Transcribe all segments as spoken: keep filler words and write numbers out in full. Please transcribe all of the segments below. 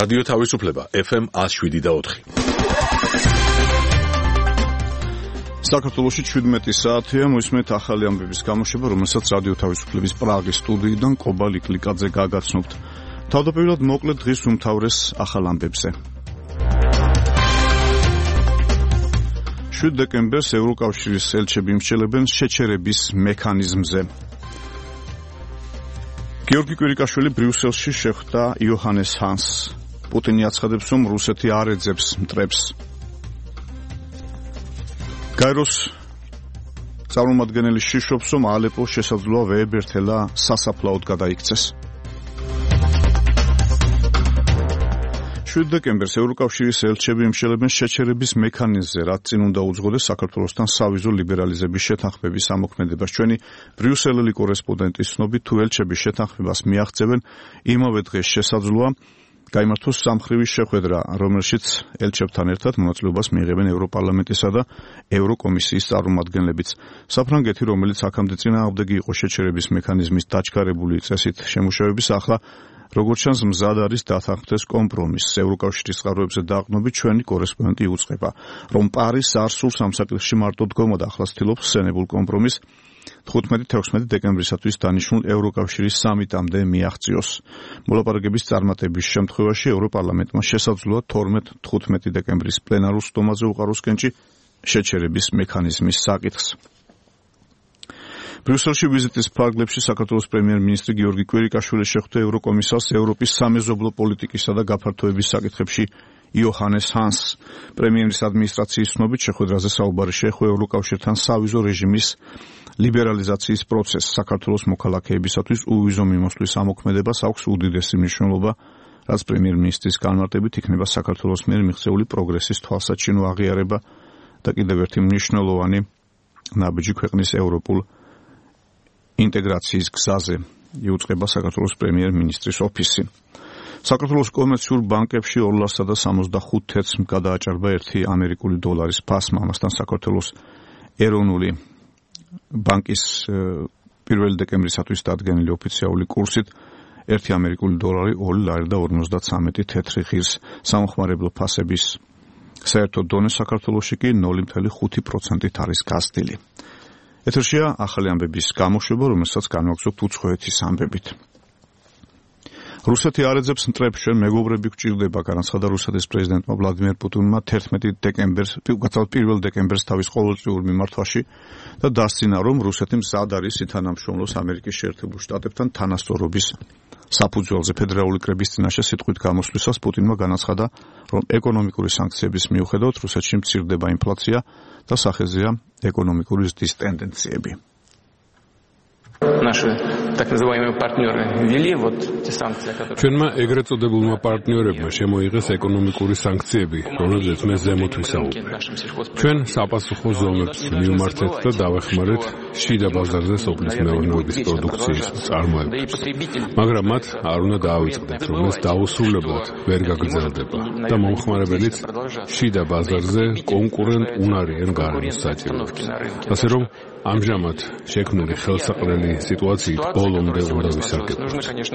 რადიო თავისუფლება ეფ ემ one oh seven და four. საქართველოში შვიდმეტი საათია, მოისმენთ ახალი ამბების გამოშვება, რომელსაც რადიო თავისუფლების პრაღის სტუდიიდან კობა ლიკლიკაძე გაგაცნობთ. თავდაპირველად მოკლედ დღის უმთავრეს ახალ ამბებზე. შვიდ დეკემბერს ევროკავშირის ელჩები იმსჯელებენ შეჩერების მექანიზმზე. გიორგი კვირიკაშვილი ბრიუსელში შეხვდა იოჰანეს ჰანსს. პუტინი აცხადებს, რომ რუსეთი არ ეძებს მტრებს. გაეროს წარმომადგენელი შიშობს, რომ ალეპოს შესაძლოა ვეებერთელა სასაფლაოდ გადაიქცეს. შვიდ დეკემბერს ევროკავშირის ელჩები იმსჯელებენ შეჩერების მექანიზმზე, რაც წინ უნდა უძღოდეს საქართველოსთან სავიზო ლიბერალიზების შეთანხმების ამოქმედებას. ჩვენი ბრიუსელელი კორესპონდენტის ცნობით, თუ ელჩები შეთანხმებას მიაღწევენ, იმავე დღეს შესაძლოა გაიმართოს სამხრივი შეხვედრა, რომელშიც ელჩებთან ერთად მონაწილეობას მიიღებენ ევროპარლამენტისა და ევროკომისიის წარმომადგენლებიც. საფრანგეთი, რომელიც აქამდე წინააღმდეგი იყო შეჩერების მექანიზმის დაჩქარებული წესით შემუშავების, ახლა როგორც ჩანს, მზად არის დათანხმდეს კომპრომისს. ევროკავშირის წყაროებზე დაყრდნობით ჩვენი კორესპონდენტი უწყება, რომ პარიზს არ სურს ამ საკითხში მარტო დგომა და ახლა ცდილობს სცენებულ კომპრომისს თხუთმეტი-თექვსმეტი დეკემბრისათვის დანიშნულ ევროკავშირის სამიტამდე მიაღწიოს. მოლაპარაკების წარმატების შემთხვევაში ევროპარლამენტმა შესაძლოა თორმეტ-თხუთმეტი დეკემბრის პლენარულ სხდომაზე უყაროს კენჭი შეჩერების მექანიზმის საკითხს. ბრიუსელში ვიზიტის ფარგლებში საქართველოს პრემიერ-მინისტრი გიორგი კვირიკაშვილი შეხვდა ევროკომისარს ევროპის სამეზობლო პოლიტიკისა და გაფართოების საკითხებში იოჰანეს ჰანსს. პრემიერის ადმინისტრაციის ცნობით, შეხვედრაზე საუბარი შეეხო ევროკავშირთან სავიზო რეჟიმის ლიბერალიზაციის პროცესს. საქართველოს მოქალაქეებისათვის უვიზო მიმოსვლის ამოქმედებას აქვს უდიდესი მნიშვნელობა, რაც პრემიერ-მინისტრის განმარტებით იქნება საქართველოს მიერ მიღწეული პროგრესის თვალსაჩინო აღიარება და კიდევ ერთი მნიშვნელოვანი ნაბიჯი ქვეყნის ევროპულ ინტეგრაციის გზაზე, იუწყება საქართველოს პრემიერ-მინისტრის ოფისი. საქართველოს კომერციულ ბანკებში ორ ლარსსა და სამოცდახუთ თეთრს გადააჭარბა ერთი ამერიკული დოლარის ფასმა. ამასთან საქართველოს ეროვნული ბანკის პირველი დეკემბრისათვის დადგენილი ოფიციალური კურსით ერთი ამერიკული დოლარი ორი ლარი და ორმოცდათვრამეტი თეთრი ღირს. სამხმარებლო ფასების საერთო დონე საქართველოში კი ნული ფاصლე ხუთი პროცენტით არის გაზრდილი. ეთერშია ახალი ამბების გამოშვება, რომელსაც განვაგრძობთ უცხოეთის ამბებით. რუსეთი არ ეძებს მტრებს, ჩვენ მეგობრები გვჭირდება, განაცხადა რუსეთის პრეზიდენტმა ვლადიმერ პუტინმა თერთმეტი დეკემბერს, პირველ დეკემბერს თავის ყოველწლიურ მიმართვაში და დასცინა, რომ რუსეთი მზად არის ითანამშრომლოს ამერიკის შეერთებულ შტატებთან თანასწორობის საფუძველზე. ფედერალური კრების წინაშე სიტყვით გამოსვლისას პუტინმა განაცხადა, რომ ეკონომიკური санкციების მიუხედავად რუსეთში მცირდება ინფლაცია და სახეზეა ეკონომიკური ზრდის ტენდენციები. Наши так называемые партнеры ввели вот те санкции, которые ჩვენმა ეგრეთ წოდებულმა პარტნიორებმა შემოიღეს ეკონომიკური სანქციები, რომლებზეც მე ზემოთ ვისაუბრე. ჩვენ საპასუხო ზომებს მივმართეთ და დავეხმარეთ შიდა ბაზარზე სოფლის მეურნეობის პროდუქციის წარმოებებს. მაგრამ მათ არ უნდა დაავიწყდეთ, რომ ეს დაუსრულებლად ვერ გაგრძელდება და მომხმარებელიც შიდა ბაზარზე კონკურენტ უნარიან გარემოს საჭიროებს. ასე რომ ამჟამად შექმნილი ხელსაყრელი სიტუაციით ბოლომდე უნდა ვისარგებლოთ.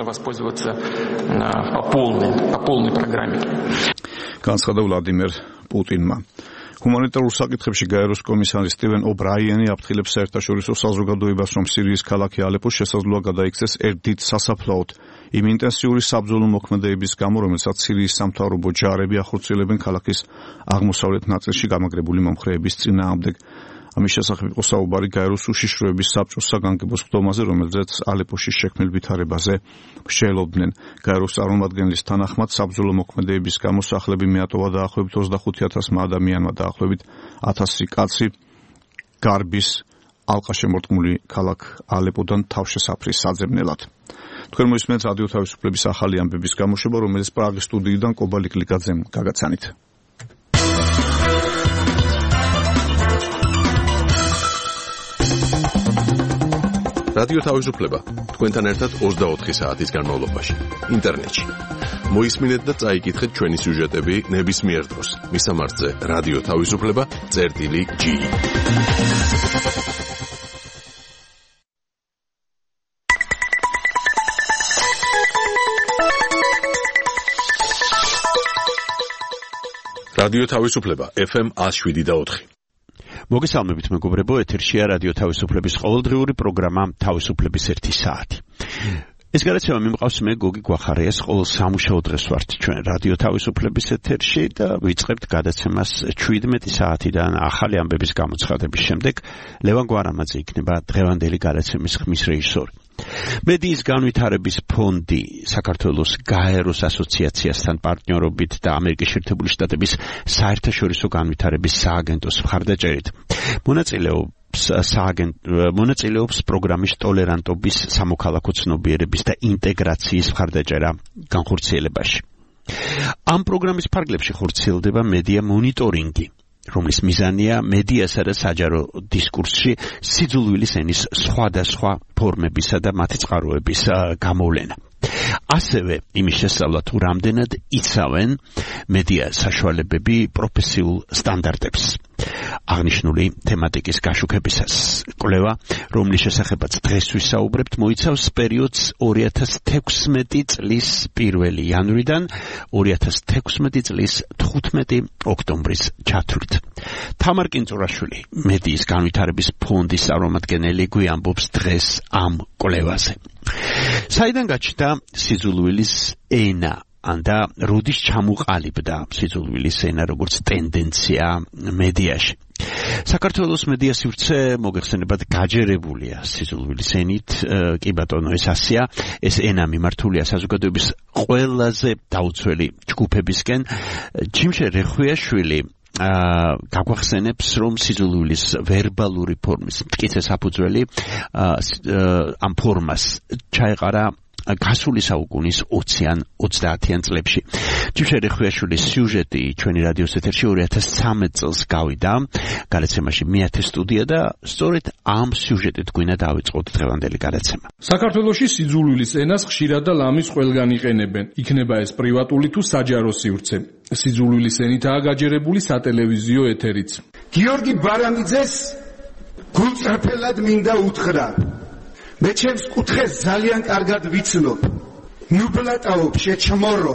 განცხადა ვლადიმერ პუტინმა. ჰუმანიტარულ საკითხებში გაეროს კომისარი სტივენ ობრაიენი აფრთხილებს საერთაშორისო საზოგადოებას, რომ სირიის ქალაქი ალეპო შესაძლოა გადაიქცეს ერთ დიდ სასაფლაოდ იმ ინტენსიური საბრძოლო მოქმედებების გამო, რომელსაც სირიის სამთავრობო ჯარები ახორციელებენ ქალაქის აღმოსავლეთ ნაწილში გამაგრებული მომხრეების წინააღმდეგ. ამის შესახებ იყო საუბარი გაეროს უშიშროების საბჭოს საგანგებო სხდომაზე, რომელზეც ალეპოში შექმნილ ვითარებაზე მსჯელობდნენ. გაეროს წარმომადგენლის თანახმად საბრძოლო მოქმედებების გამო სახლები მეატოვა დაახლოებით ოცდახუთი ათასმა ადამიანმა, დაახლოებით ათასი კაცი გარბის ალყაშემორტყმული ქალაქ ალეპოდან თავშესაფრის საძებნელად. თქვენ მოისმენთ რადიო თავისუფლების ახალი ამბების გამოშვება, რომელიც პრაღის სტუდიიდან კობა ლიკლიკაძემ გაგაცანით. რადიო თავისუფლება თქვენთან ერთად ოცდაოთხი საათის განმავლობაში ინტერნეტში. მოისმინეთ და წაიკითხეთ ჩვენი სიუჟეტები ნებისმიერ დროს. მისამართზე რადიო თავისუფლება წერტილი ჯი. რადიო თავისუფლება ეფ ემ one oh seven და four. მოგესალმებით მეგობრებო, ეთერშია რადიო თავისუფლების ყოველდღიური პროგრამა თავისუფლების ერთი საათი. ეს გადაცემა მიმყავს მე გოგი გვახარიას, ყოველ სამუშაო დღეს ვართ ჩვენ რადიო თავისუფლების ეთერში და ვიწყებთ გადაცემას seventeen საათიდან ახალი ამბების გამოცხადების შემდეგ. ლევან გვარამაძე იქნება დღევანდელი გადაცემის ხმის რეჟისორი. მედიის განვითარების ფონდი საქართველოს გაეროს ასოციაციასთან პარტნიორობით და ამერიკის შეერთებული შტატების საერთაშორისო განვითარების სააგენტოს მხარდაჭერით მონაწილეობს მონაწილეობს პროგრამის ტოლერანტობის, სამოქალაქო ცნობიერების და ინტეგრაციის მხარდაჭერა განხორციელებაში. ამ პროგრამის ფარგლებში ხორციელდება მედია მონიტორინგი, რომლის მიზანია მედიასა და საჯარო დისკურსში სიძულვილის ენის სხვადასხვა ფორმებისა და მათი წყაროების გამოვლენა. ასევე იმის შესწავლა თუ რამდენად იცავენ მედია საშუალებები პროფესიულ სტანდარტებს. აღნიშნული თემატიკის გაშუქებისას კვლევა, რომლის შესახებაც დღეს ვისაუბრებთ, მოიცავს პერიოდს two thousand sixteen წლის პირველი იანვრიდან two thousand sixteen წლის თხუთმეტი ოქტომბრის ჩათვლით. თამარ კინწურაშვილი, მედიის განვითარების ფონდის წარმომადგენელი, გვიამბობს დღეს ამ კვლევაზე. საიდან გაჩნდა სიძულვილის ენა და როდის ჩამოყალიბდა სიძულვილის ენა როგორც ტენდენცია მედიაში? საქართველოს მედია სივრცე მოგეხსენებათ გაჯერებულია სიძულვილის ენით, კი ბატონო, ეს ასია, ეს ენა მიმართულია საზოგადოების ყველაზე დაუცველი ჯგუფებისკენ. ჯიმშე რეხვიაშვილი გაგვახსენებს, რომ სიძულვილის ვერბალური ფორმის მტკიცე საფუძველი ამ ფორმას ჩაეყარა გასული საუკუნის ოციან ოცდაათიან წლებში. ჯიმშე რეხვიაშვილის სიუჟეტი ჩვენი რადიოს ეთერში two thousand thirteen წელს გავიდა გადაცემაში მეათე სტუდია და სწორედ ამ სიუჟეტით გვინდა დავიწყოთ დღევანდელი გადაცემა. საქართველოში სიძულვილის ენას ხშირად და ლამის ყველგან იყენებენ. იქნება ეს პრივატული თუ საჯარო სივრცე. სიძულვილის ენითაა გაჯერებული სატელევიზიო ეთერიც. გიორგი ბარანიძეს გულწრფელად მინდა უთხრა. მე ჩემს კუთხეს ძალიან კარგად ვიცნობ. ნუბლატაობ შეჩმორო.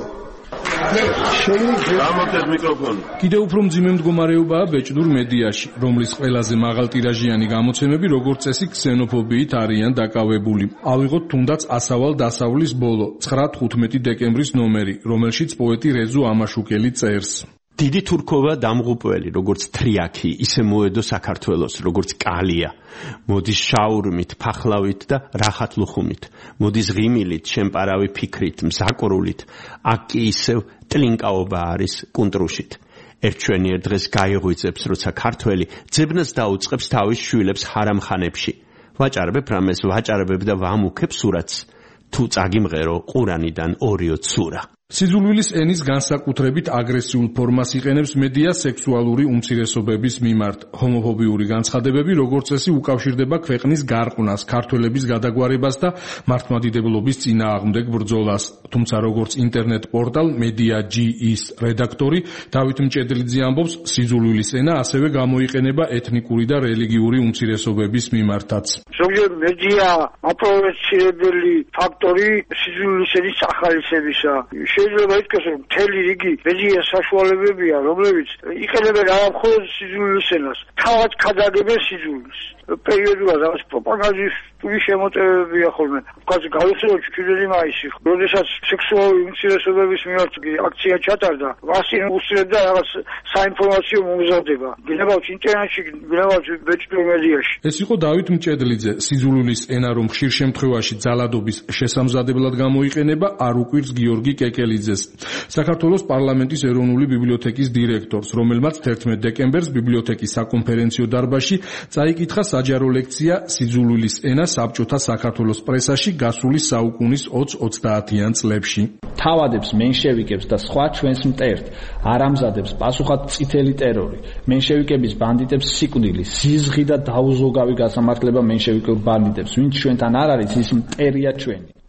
გამოდეთ მიკროფონი. კიდევ უფრო მძიმე მდგომარეობაა ბეჭდურ მედიაში, რომლის ყველაზე მაღალტირაჟიანი გამოცემები როგორც წესი ქსენოფობიით არიან დაკავებული. ავიღოთ თუნდაც ასავალ დასავლის ბოლო, nine თხუთმეტი დეკემბრის ნომერი, რომელშიც პოეტი რეზუ ამაშუკელი წერს. დიდი თურქობა დამღუპველი, როგორც თრიაქი, ისე მოედო საქართველოს, როგორც კალია. მოდის შაურმით, ფახლავით და რახათ ლუხუმით. მოდის ღიმილით, შემპარავი ფიქრით, მზაკრულით. აქ კი ისევ ტლინკაობა არის კუნტრუშით. ერთჩვენიერ დღეს გაიღვიძებს, როცა ქართველი ძებნას დაუწყებს თავის შვილებს ჰარამხანებში. ვაჭარბებ რამეს, ვაჭარბებ და ვამუქებ სურათს. თუ წაგიმღერო ყურანიდან ორიო ცურა. სიძულვილის ენის განსაკუთრებით აგრესიულ ფორმას იყენებს მედია სექსუალური უმცირესობების მიმართ. ჰომოფობიური განცხადებები როგორც წესი უკავშირდება ქვეყნის გარყვნას, ქართველების გადაგვარებას და მართლმადიდებლობის წინააღმდეგ ბრძოლას. თუმცა როგორც ინტერნეტ პორტალ Media.gr-ის რედაქტორი დავით მჭედლიძე ამბობს, სიძულვილის ენა ასევე გამოიყენება ეთნიკური და რელიგიური უმცირესობების მიმართაც. ზოგიერთ მედია აპროვეცირებელი ფაქტორი სიძულვილის ენის ახალისებისა. შეიძლება ითქვას, რომ მთელი რიგი მედია საშუალებებია, რომლებიც იყენებენ არა მხოლოდ სიძულვილის ენას, თავად ქადაგებენ სიძულვილს. პერიოდულად რაღაც პროპაგანდისტული შემოტევებია ხოლმე. ვთქვათ, გავიხსენოთ ჩვიდმეტი მაისი, როდესაც სექსუალური უმცირესობების მიმართ აქცია ჩატარდა, მასინ უსწრებდა რაღაც საინფორმაციო მომზადება. გნებავთ ინტერნეტში, გნებავთ ბეჭდურ მედიაში. ეს იყო დავით მჭედლიძე. სიძულვილის ენა რომ ხშირ შემთხვევაში ძალადობის შესამზადებლად გამოიყენება, არ უკვირს გიორგი კეკელიძეს, საქართველოს პარლამენტის ეროვნული ბიბლიოთეკის დირექტორს, რომელმაც თერთმეტ დეკემბერს ბიბლიოთეკის საკონფერენციო დარბაზში წაიკითხა საჯარო ლექცია სიძულვილის ენა საბჭოთა საქართველოს პრესაში გასული საუკუნის ოცდაათიან წლებში. თავადებს, მენშევიკებს და სხვა ჩვენს მტერთ არ ამზადებს პასუხად წითელი ტერორი. მენშევიკების ბანდიტებს სიკვდილი, სიზღი და დაუზოგავი გასამართლება მენშევიკურ ბანდიტებს, ვინც ჩვენთან არ არის, ის მტერია ჩვენი.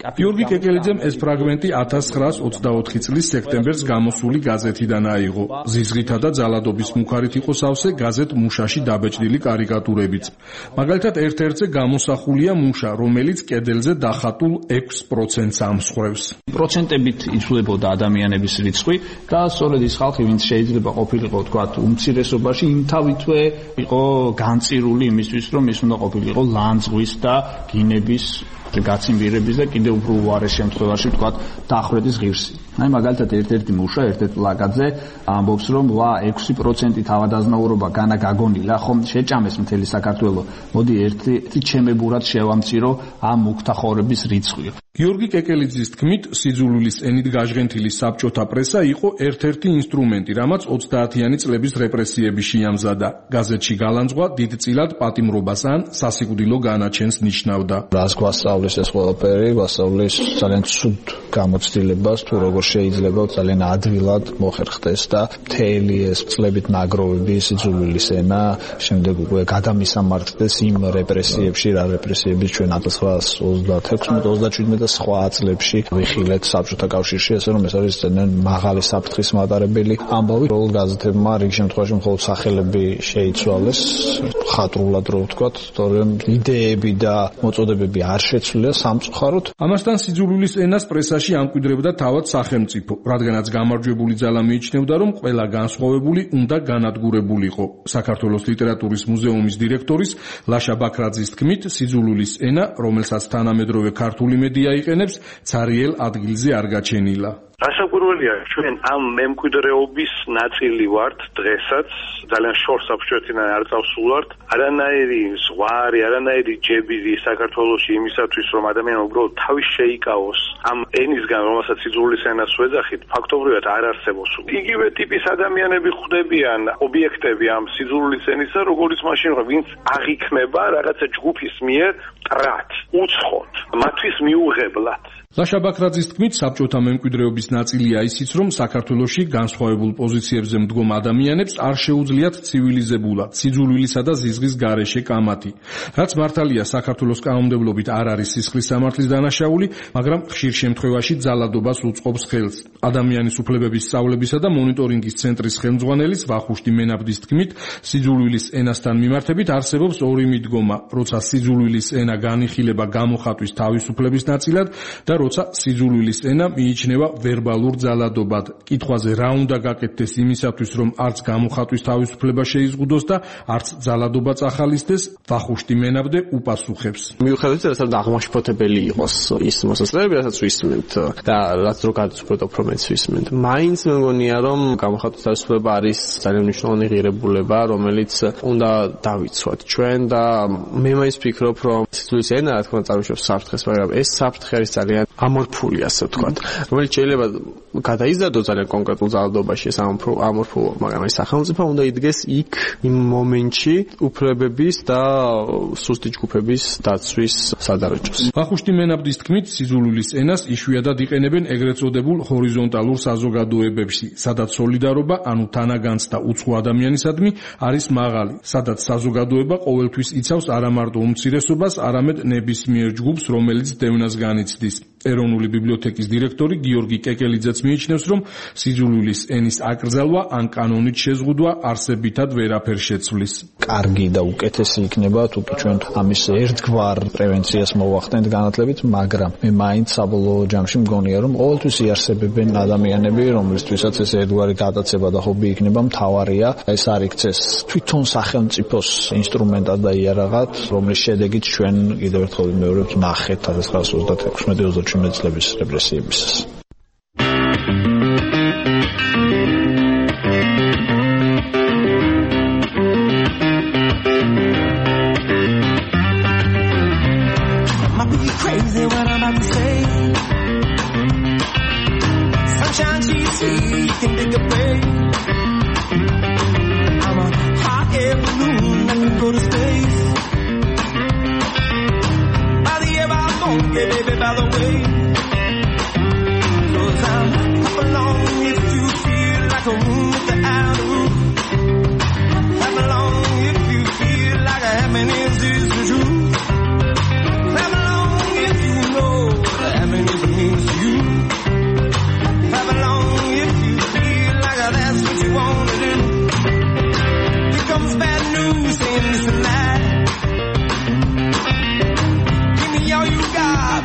გიორგი კეკელიძემ ეს ფრაგმენტი ათას ცხრაას ოცდაოთხი წლის სექტემბერს გამოსული გაზეთიდან აიღო. ზიზღითა და ძალადობის მუხარით იყო სავსე გაზეთ მუშაში დაბეჭდილი კარიკატურებიც. მაგალითად ერთ-ერთზე გამოსახულია მუშა, რომელიც კედელზე დახატულ ექვს პროცენტს ამსხვრევს. პროცენტებით იცვლებოდა ადამიანების რიცხვი და სწორედ ის ხალხი, ვინც შეიძლება ყოფილიყო თქვათ უმცირესობაში, იმთავითვე იყო განწირული იმისთვის, რომ ის უნდა ყოფილიყო ლანძღვის და გინების გაციმბირების და კიდევ უფრო უარეს შემთხვევაში თქვათ დახვრეტის ღირსი. აი მაგალითად ერთ-ერთი მუშა, ერთ-ერთ პლაკატზე ამბობს, რომ ვა ექვსი პროცენტი თავადაზნაურობა განა გაგონილა, ხომ შეჭამეს მთელი საქართველო. მოდი ერთ-ერთი ჩემებურად შევამცირო ამ მუქთახორების რიცხვი. გიორგი კეკელიძის თქმით, სიძულვილის ენით გაჟღენთილი საბჭოთა პრესა იყო ერთ-ერთი ინსტრუმენტი, რამაც ოცდაათიანი წლების რეპრესიები შეამზადა. გაზეთში გალანძღვა დიდწილად პატიმრობას ან სასიკვდილო განაჩენს ნიშნავდა. რას გვასწავლის ეს ყველაფერი, გვასწავლის ძალიან ცუდ გამოცდილებას, თუ როგორ შეიძლება ძალიან ადვილად მოხერხდეს და მთელი ეს წლებით ნაგროვები სიძულვილის ენა შემდეგ უკვე გადამისამართდეს იმ რეპრესიებში, რა რეპრესიები ჩვენ ათას ცხრაას ოცდათექვსმეტ ოცდაჩვიდმეტ და სხვა წლებში ვიხილეთ საბჭოთა კავშირში, ესე რომ ეს არის ძალიან მაღალი საფრთხის მატარებელი ამბავი. როლ გაზეთებმა რიგ შემთხვევაში მხოლოდ სახელები შეიცვალეს, ხატრულად რო ვთქვათ, თორემ იდეები და მოწოდებები არ შეცვლია სამწუხაროდ. ამასთან სიძულვილის ენას პრესაში ამკვიდრებდა თავად სახელმწიფო, რადგანაც გამარჯვებული ძალა მიიჩნევდა, რომ ყველა განსხვავებული უნდა განადგურებულიყო. საქართველოს ლიტერატურის მუზეუმის დირექტორის ლაშა ბაქრაძის თქმით, სიძულვილის ენა, რომელსაც თანამედროვე ქართული მედია იყენებს, ცარიელ ადგილზე არ გაჩენილა. გასაკვირველია, ჩვენ ამ მემკვიდრეობის ნაწილი ვართ დღესაც, ძალიან შორს საბჭოეთიდან არ წავსულვართ. არანაირი ზღვარი, არანაირი ჯებირი საქართველოში იმისათვის, რომ ადამიანი უბრალოდ თავის შეიკავოს ამ ენისგან, რომელსაც სიძულვილის ენას ვეძახით, ფაქტობრივად არ არსებობს. იგივე ტიპის ადამიანები ხვდებიან ობიექტები ამ სიძულვილის ენისა, როგორც მაშინ, ვინც აღიქმება რაღაცა ჯგუფის მიერ ტრად, უცხოთ, მათთვის მიუღებლად. ლაშა ბაქრაძის თქმით, საბჭოთა მემკვიდრეობის ნაწილია ისიც, რომ საქართველოში განსხვავებულ პოზიციებზე მდგომ ადამიანებს არ შეუძლიათ ცივილიზებულად, სიძულვილისა და ზიზღის გარეშე კამათი. რაც მართალია, საქართველოს კანონმდებლობით არ არის სისხლის სამართლის დანაშაული, მაგრამ ხშირ შემთხვევაში ძალადობას უწყობს ხელს. ადამიანის უფლებების სწავლებისა და მონიტორინგის ცენტრის ხელმძღვანელის ვახუშტი მენაბდის თქმით, სიძულვილის ენასთან მიმართებით არსებობს ორი მიდგომა, როცა სიძულვილის ენა განიხილება გამოხატვის თავისუფლების ნაწილად და როცა სიძულვილის ენა მიიჩნევა ვერბალურ ძალადობად. კითხვაზე რა უნდა გაკეთდეს იმისათვის, რომ არც გამოხატვის თავისუფლება შეიზღუდოს და არც ძალადობა წახალისდეს, ვახუშტი მენაბდე უპასუხებს. მიუხედავად იმისა, რომ აღმაშფოთებელი იყოს ის მოსაზრებები, რასაც ვისმენთ და რაც რო გადაწყვეტ უფრო მეც ვისმენთ, მაინც მე მგონია, რომ გამოხატვის თავისუფლება არის ძალიან მნიშვნელოვანი ღირებულება, რომელიც უნდა დავიცვათ ჩვენ და მე მაინც ვფიქრობ, რომ სიძულვილის ენა რა თქმა უნდა წარმოშობს საფრთხეს, მაგრამ ეს საფრთხე არის ძალიან ამორფული, ასე ვთქვათ, რომელიც შეიძლება გადაიზარდოს ძალიან კონკრეტულ ძალადობაში ეს ამორფულობა, მაგრამ ეს სახელმწიფო უნდა იდგეს იქ იმ მომენტში უფლებების და სუსტი ჯგუფების დაცვის სადარაჯოს. ვახუშტი მენაბდის თქმით, სიძულვილის ენას იშვიათად იყენებენ ეგრეთ წოდებულ ჰორიზონტალურ საზოგადოებებში, სადაც სოლიდარობა, ანუ თანაგანცდა უცხო ადამიანისადმი არის მაღალი, სადაც საზოგადოება ყოველთვის იცავს არა მარტო უმცირესობას, არამედ ნებისმიერ ჯგუფს, რომელიც დევნას განიცდის. ეროვნული ბიბლიოთეკის დირექტორი გიორგი კეკელიძეც მიიჩნევს, რომ სიძულვილის ენის აკრძალვა ან კანონით შეზღუდვა არსებითად ვერაფერს შეცვლის. კარგი და უკეთესი იქნება, თუ ჩვენ ამის ერთგვარ პრევენციას მოვახდენთ განათლებით, მაგრამ მე მაინც საბოლოო ჯამში მგონია, რომ ყოველთვის იარსებებენ ადამიანები, რომლისთვისაც ეს ერთგვარი გადაცემა და ჰობი იქნება მთავარია, ეს არ იქცეს თვითონ სახელმწიფოს ინსტრუმენტად და იარაღად, რომლის შედეგით ჩვენ კიდევ ერთხელ ვიმეორებთ ნახეთ ათას ცხრაას ოცდათექვსმეტ ოცდაჩვიდმეტ წლების რეპრესიებისას.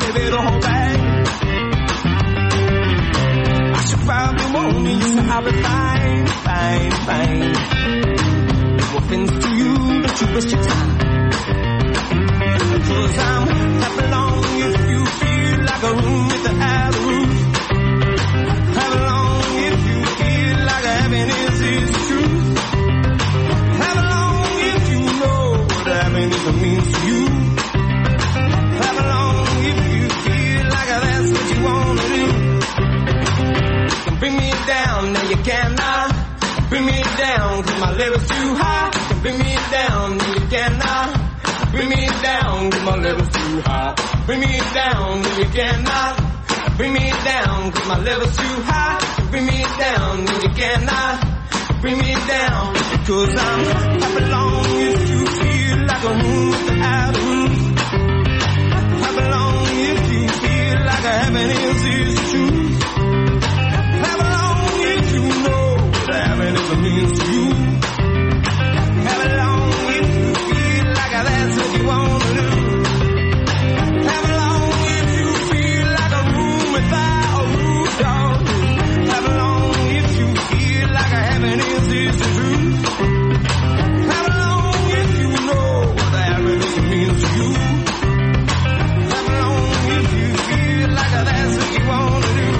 baby, the whole bag. I should probably warn you, so I'll be fine, fine, fine. No offense to you, but you waste your time. Cause I'm happy long if you feel like a room without a roof. Happy long if you feel like happiness is the truth. Happy long if you know what happiness means to you. Happy long if you feel like that's what you wanna do. You can bring me down, now you cannot. Bring me down, cause my level's too high. You can bring me down, now you cannot. Bring me down, cause my level's too high. Bring me down, no you cannot. Bring me down, cause my level's too high. Bring me down, no you cannot. Bring me down, cause I'm happy long if you feel like a moon without a roof. Happy long if you feel like a happiness is the truth. Happy long if you know what happiness means to you. Happy long if you feel like that's what you wanna do. Happy long if you feel like a room without a roof, dog. Happy long if you feel like a happiness is the truth. Happy long if you know what happiness means to you. Happy long if you feel like that's what you wanna do.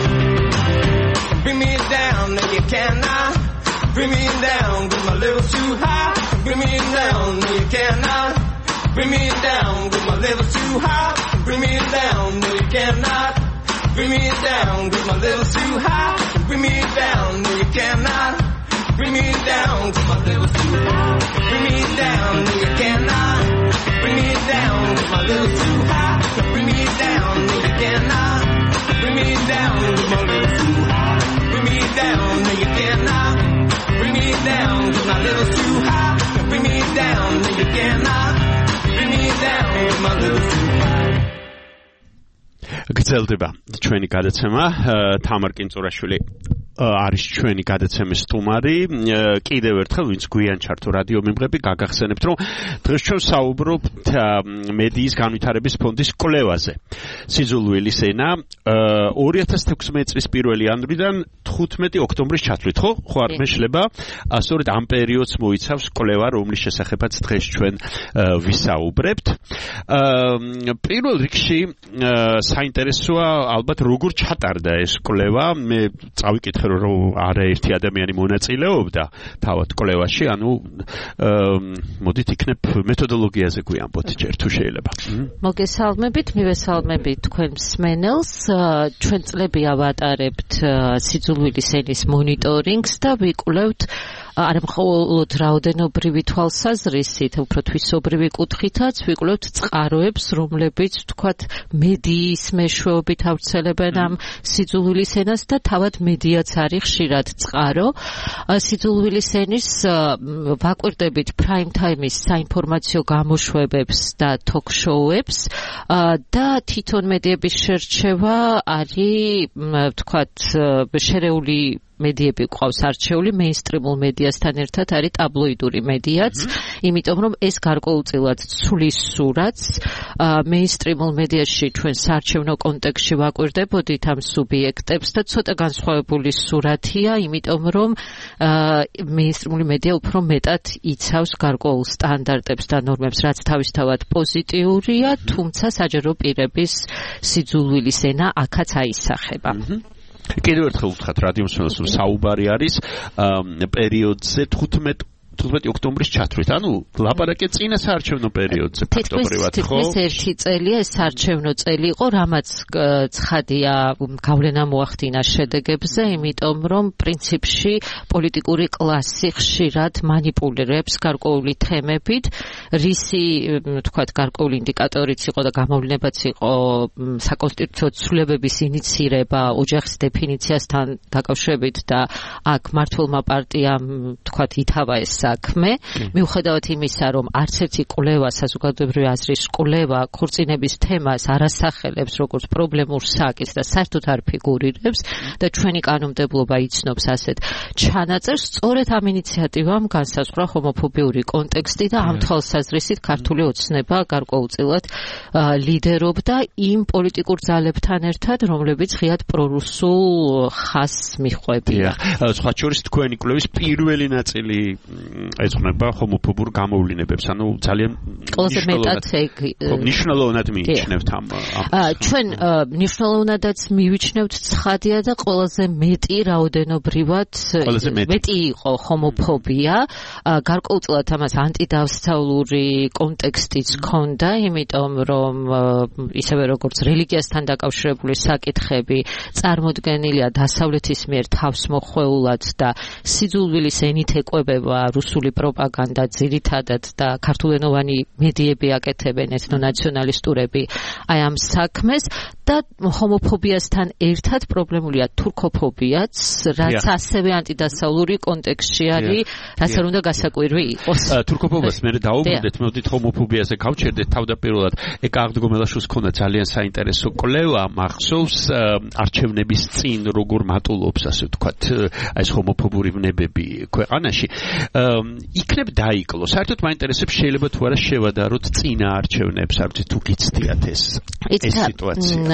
Bring me down, no you cannot. Bring me down, cause my level's too high. Bring me down, no you cannot. Bring me down, cause my level's too high. Bring me down, no you cannot. Bring me down, cause my level's too high. Bring me down, no you cannot. Bring me down, cause my level's too high. Bring me down, no you cannot. Bring me down, cause my level's too high. Bring me down, no you cannot. Bring me down, cause my level's too high. Bring me down, no you cannot. Bring me down, cause my level's too high. Bring me down, no you cannot. Bring me down, cause my level's too high. გრძელდება ჩვენი გადაცემა თამარ კინწურაშვილი არის ჩვენი გადაცემის სტუმარი კიდევ ერთხელ ვინც გვიან ჩართო რადიო მიმღები გაგახსენებთ რომ დღეს ჩვენ საუბრობთ მედიის განვითარების ფონდის კვლევაზე სიძულვილის ენა ორი ათას თექვსმეტი წლის პირველი იანვრიდან თხუთმეტი ოქტომბრის ჩათვლით ხო ხო არ მეშლება სწორედ ამ პერიოდს მოიცავს კვლევა რომლის შესახებაც დღეს ჩვენ ვისაუბრებთ პირველ რიგში საინტერესოა ალბათ როგორ ჩატარდა ეს კვლევა მე წავიკითხე რომ არაერთი ადამიანი მონაწილეობდა თავად კვლევაში ანუ მოდით იქნებ მეთოდოლოგიაზე გვიამბოთ ჯერ თუ შეიძლება მოგესალმებით მივესალმებით თქვენ მსმენელს ჩვენ წლები ავატარებთ სიძულვილის ენის მონიტორინგს და ვიკვლევთ არა მხოლოდ რაოდენობრივი თვალსაზრისით, უფრო თვისობრივი კუთხითაც ვიკვლევთ წყაროებს, რომლებიც ვთქვათ მედიის მეშვეობით ავრცელებენ ამ სიძულვილის ენას და თავად მედიაც არის ხშირად წყარო. სიძულვილის ენის ვაკვირდებით prime time-ის საინფორმაციო გამოშვებებს და talk-show-ებს და თვითონ მედიების შერჩევა არის ვთქვათ შერეული მედიები ყავს არჩეული მეინსტრიმულ მედიასთან ერთად არის ტაბლოიდური მედიაც, იმიტომ რომ ეს გარკვეულწილად ცვლის სურათს მეინსტრიმულ მედიაში ჩვენ საარჩევნო კონტექსტში ვაკვირდებოდით ამ სუბიექტებს და ცოტა განსხვავებული სურათია, იმიტომ რომ მეინსტრიმული მედია უფრო მეტად იცავს გარკვეულ სტანდარტებს და ნორმებს, რაც თავისთავად პოზიტიურია, თუმცა საჯარო პირების სიძულვილის ენა აქაც აისახება. კიდევ ერთხელ ვთქვათ რადიო მსმენელს რომ საუბარი არის პერიოდზე თხუთმეტი ოქტომბრის ჩათვლით, ანუ ლაპარაკია წინა საარჩევნო პერიოდზე ფაქტობრივად ხო? თითქმის ერთი წელია ეს საარჩევნო წელი იყო, რამაც ცხადია გავლენა მოახდინა შედეგებზე, იმიტომ რომ პრინციპში პოლიტიკური კლასი ხშირად მანიპულირებს გარკვეული თემებით, რისი თქვათ გარკვეული ინდიკატორიც იყო და გამოვლენებაც იყო საკონსტიტუციო ცვლილებების ინიცირება ოჯახის დეფინიციასთან დაკავშირებით და აქ მართლმა პარტიამ თქვათ ითავა ეს საქმე, მიუხედავად იმისა, რომ არც ერთი კვლევა, საზოგადოებრივი აზრის კვლევა ქორწინების თემას არასახელებს როგორც პრობლემურ საკითხს და საერთოდ არ ფიგურირებს და ჩვენი კანონმდებლობა იცნობს ასეთ ჩანაწერს, სწორედ ამ ინიციატივამ განსაზღვრა ჰომოფობიური კონტექსტი და ამ თვალსაზრისით ქართული ოცნება გარკვეულწილად ლიდერობდა იმ პოლიტიკურ ძალებთან ერთად, რომლებიც ღიად პრორუსულ ხაზს მიჰყვებიან. სხვა შორის თქვენი კვლევის პირველი ნაწილი ეძღვნება ჰომოფობურ გამოვლინებებს, ანუ ძალიან ყველაზე მეტად მნიშვნელოვნად მიიჩნევთ ამ ჩვენ მნიშვნელოვნადაც მივიჩნევთ ცხადია და ყველაზე მეტი რაოდენობრივად მეტი იყო ჰომოფობია, გარკვეულწილად ამას ანტიდავსწავლური კონტექსტიც ჰქონდა, იმიტომ რომ ისევე როგორც რელიგიასთან დაკავშირებული საკითხები წარმოდგენილია დასავლეთის მიერ თავსმოხვეულად და სიძულვილის ენით ეკვებება რუსული პროპაგანდა ძირითადად და ქართულენოვანი მედიები აკეთებენ ეთნონაციონალისტურები აი ამ საქმეს და ჰომოფობიასთან ერთად პრობლემულია თურქოფობიაც, რაც ასევე ანტიდასავლური კონტექსტში არის, რაც არ უნდა გასაკვირვი იყოს. თურქოფობიას მე დაუბრუნდეთ, მოდით ჰომოფობიაზე გავჩერდეთ თავდაპირველად. ეკა აღდგომელაშვილს ქონდა ძალიან საინტერესო კვლევა, მახსოვს არჩევნების წინ როგორ მატულობს, ასე ვთქვათ, ეს ჰომოფობური ვნებები ქვეყანაში. იქნებ დაიკლო. საერთოდ მაინტერესებს შეიძლება თუ არა შევადაროთ წინა არჩევნებს, არ ვიცი თუ გიცდიათ ეს ეს სიტუაცია.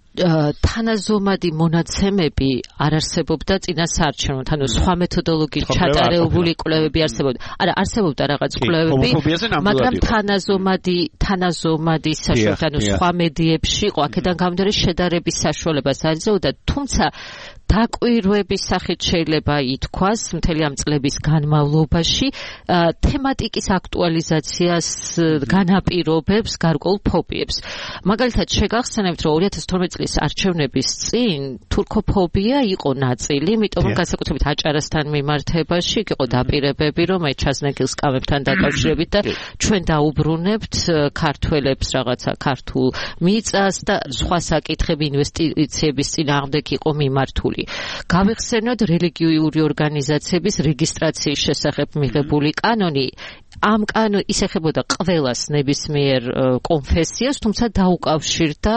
თანაზომადი მონაცემები არ არსებობდა წინა საარჩევნოდ, ანუ სხვა მეთოდოლოგიით ჩატარებული კვლევები არსებობდა. არა, არსებობდა რაღაც კვლევები, მაგრამ თანაზომადი თანაზომადი საშუალება, ანუ სხვა მედიებში იყო, აქედან გამომდინარე შედარების საშუალებას აძლევდა, თუმცა დაკვირვების სახით შეიძლება ითქვას მთელი ამ წლების განმავლობაში თემატიკის აქტუალიზაციას განაპირობებს გარკვეულ ფობიებს. მაგალითად შეგახსენებთ, რომ ორი ათას თორმეტი წლის არჩევნების წინ თურქოფობია იყო ნაწილი, იმიტომ რომ განსაკუთრებით აჭარასთან მიმართებაში იყო დაპირებები, რომ აი ჩაზნეკილ სკამებთან დაკავშირებით და ჩვენ დაუბრუნებთ ქართველებს რაღაცა ქართულ მიწას და სხვა საკითხები ინვესტიციების წინააღმდეგ იყო მიმართული. გავიხსენოთ რელიგიური ორგანიზაციების რეგისტრაციის შესახებ მიღებული კანონი. ამ კანონი ისეხებოდა ყველას ნებისმიერ კონფესიას, თუმცა დაუკავშირდა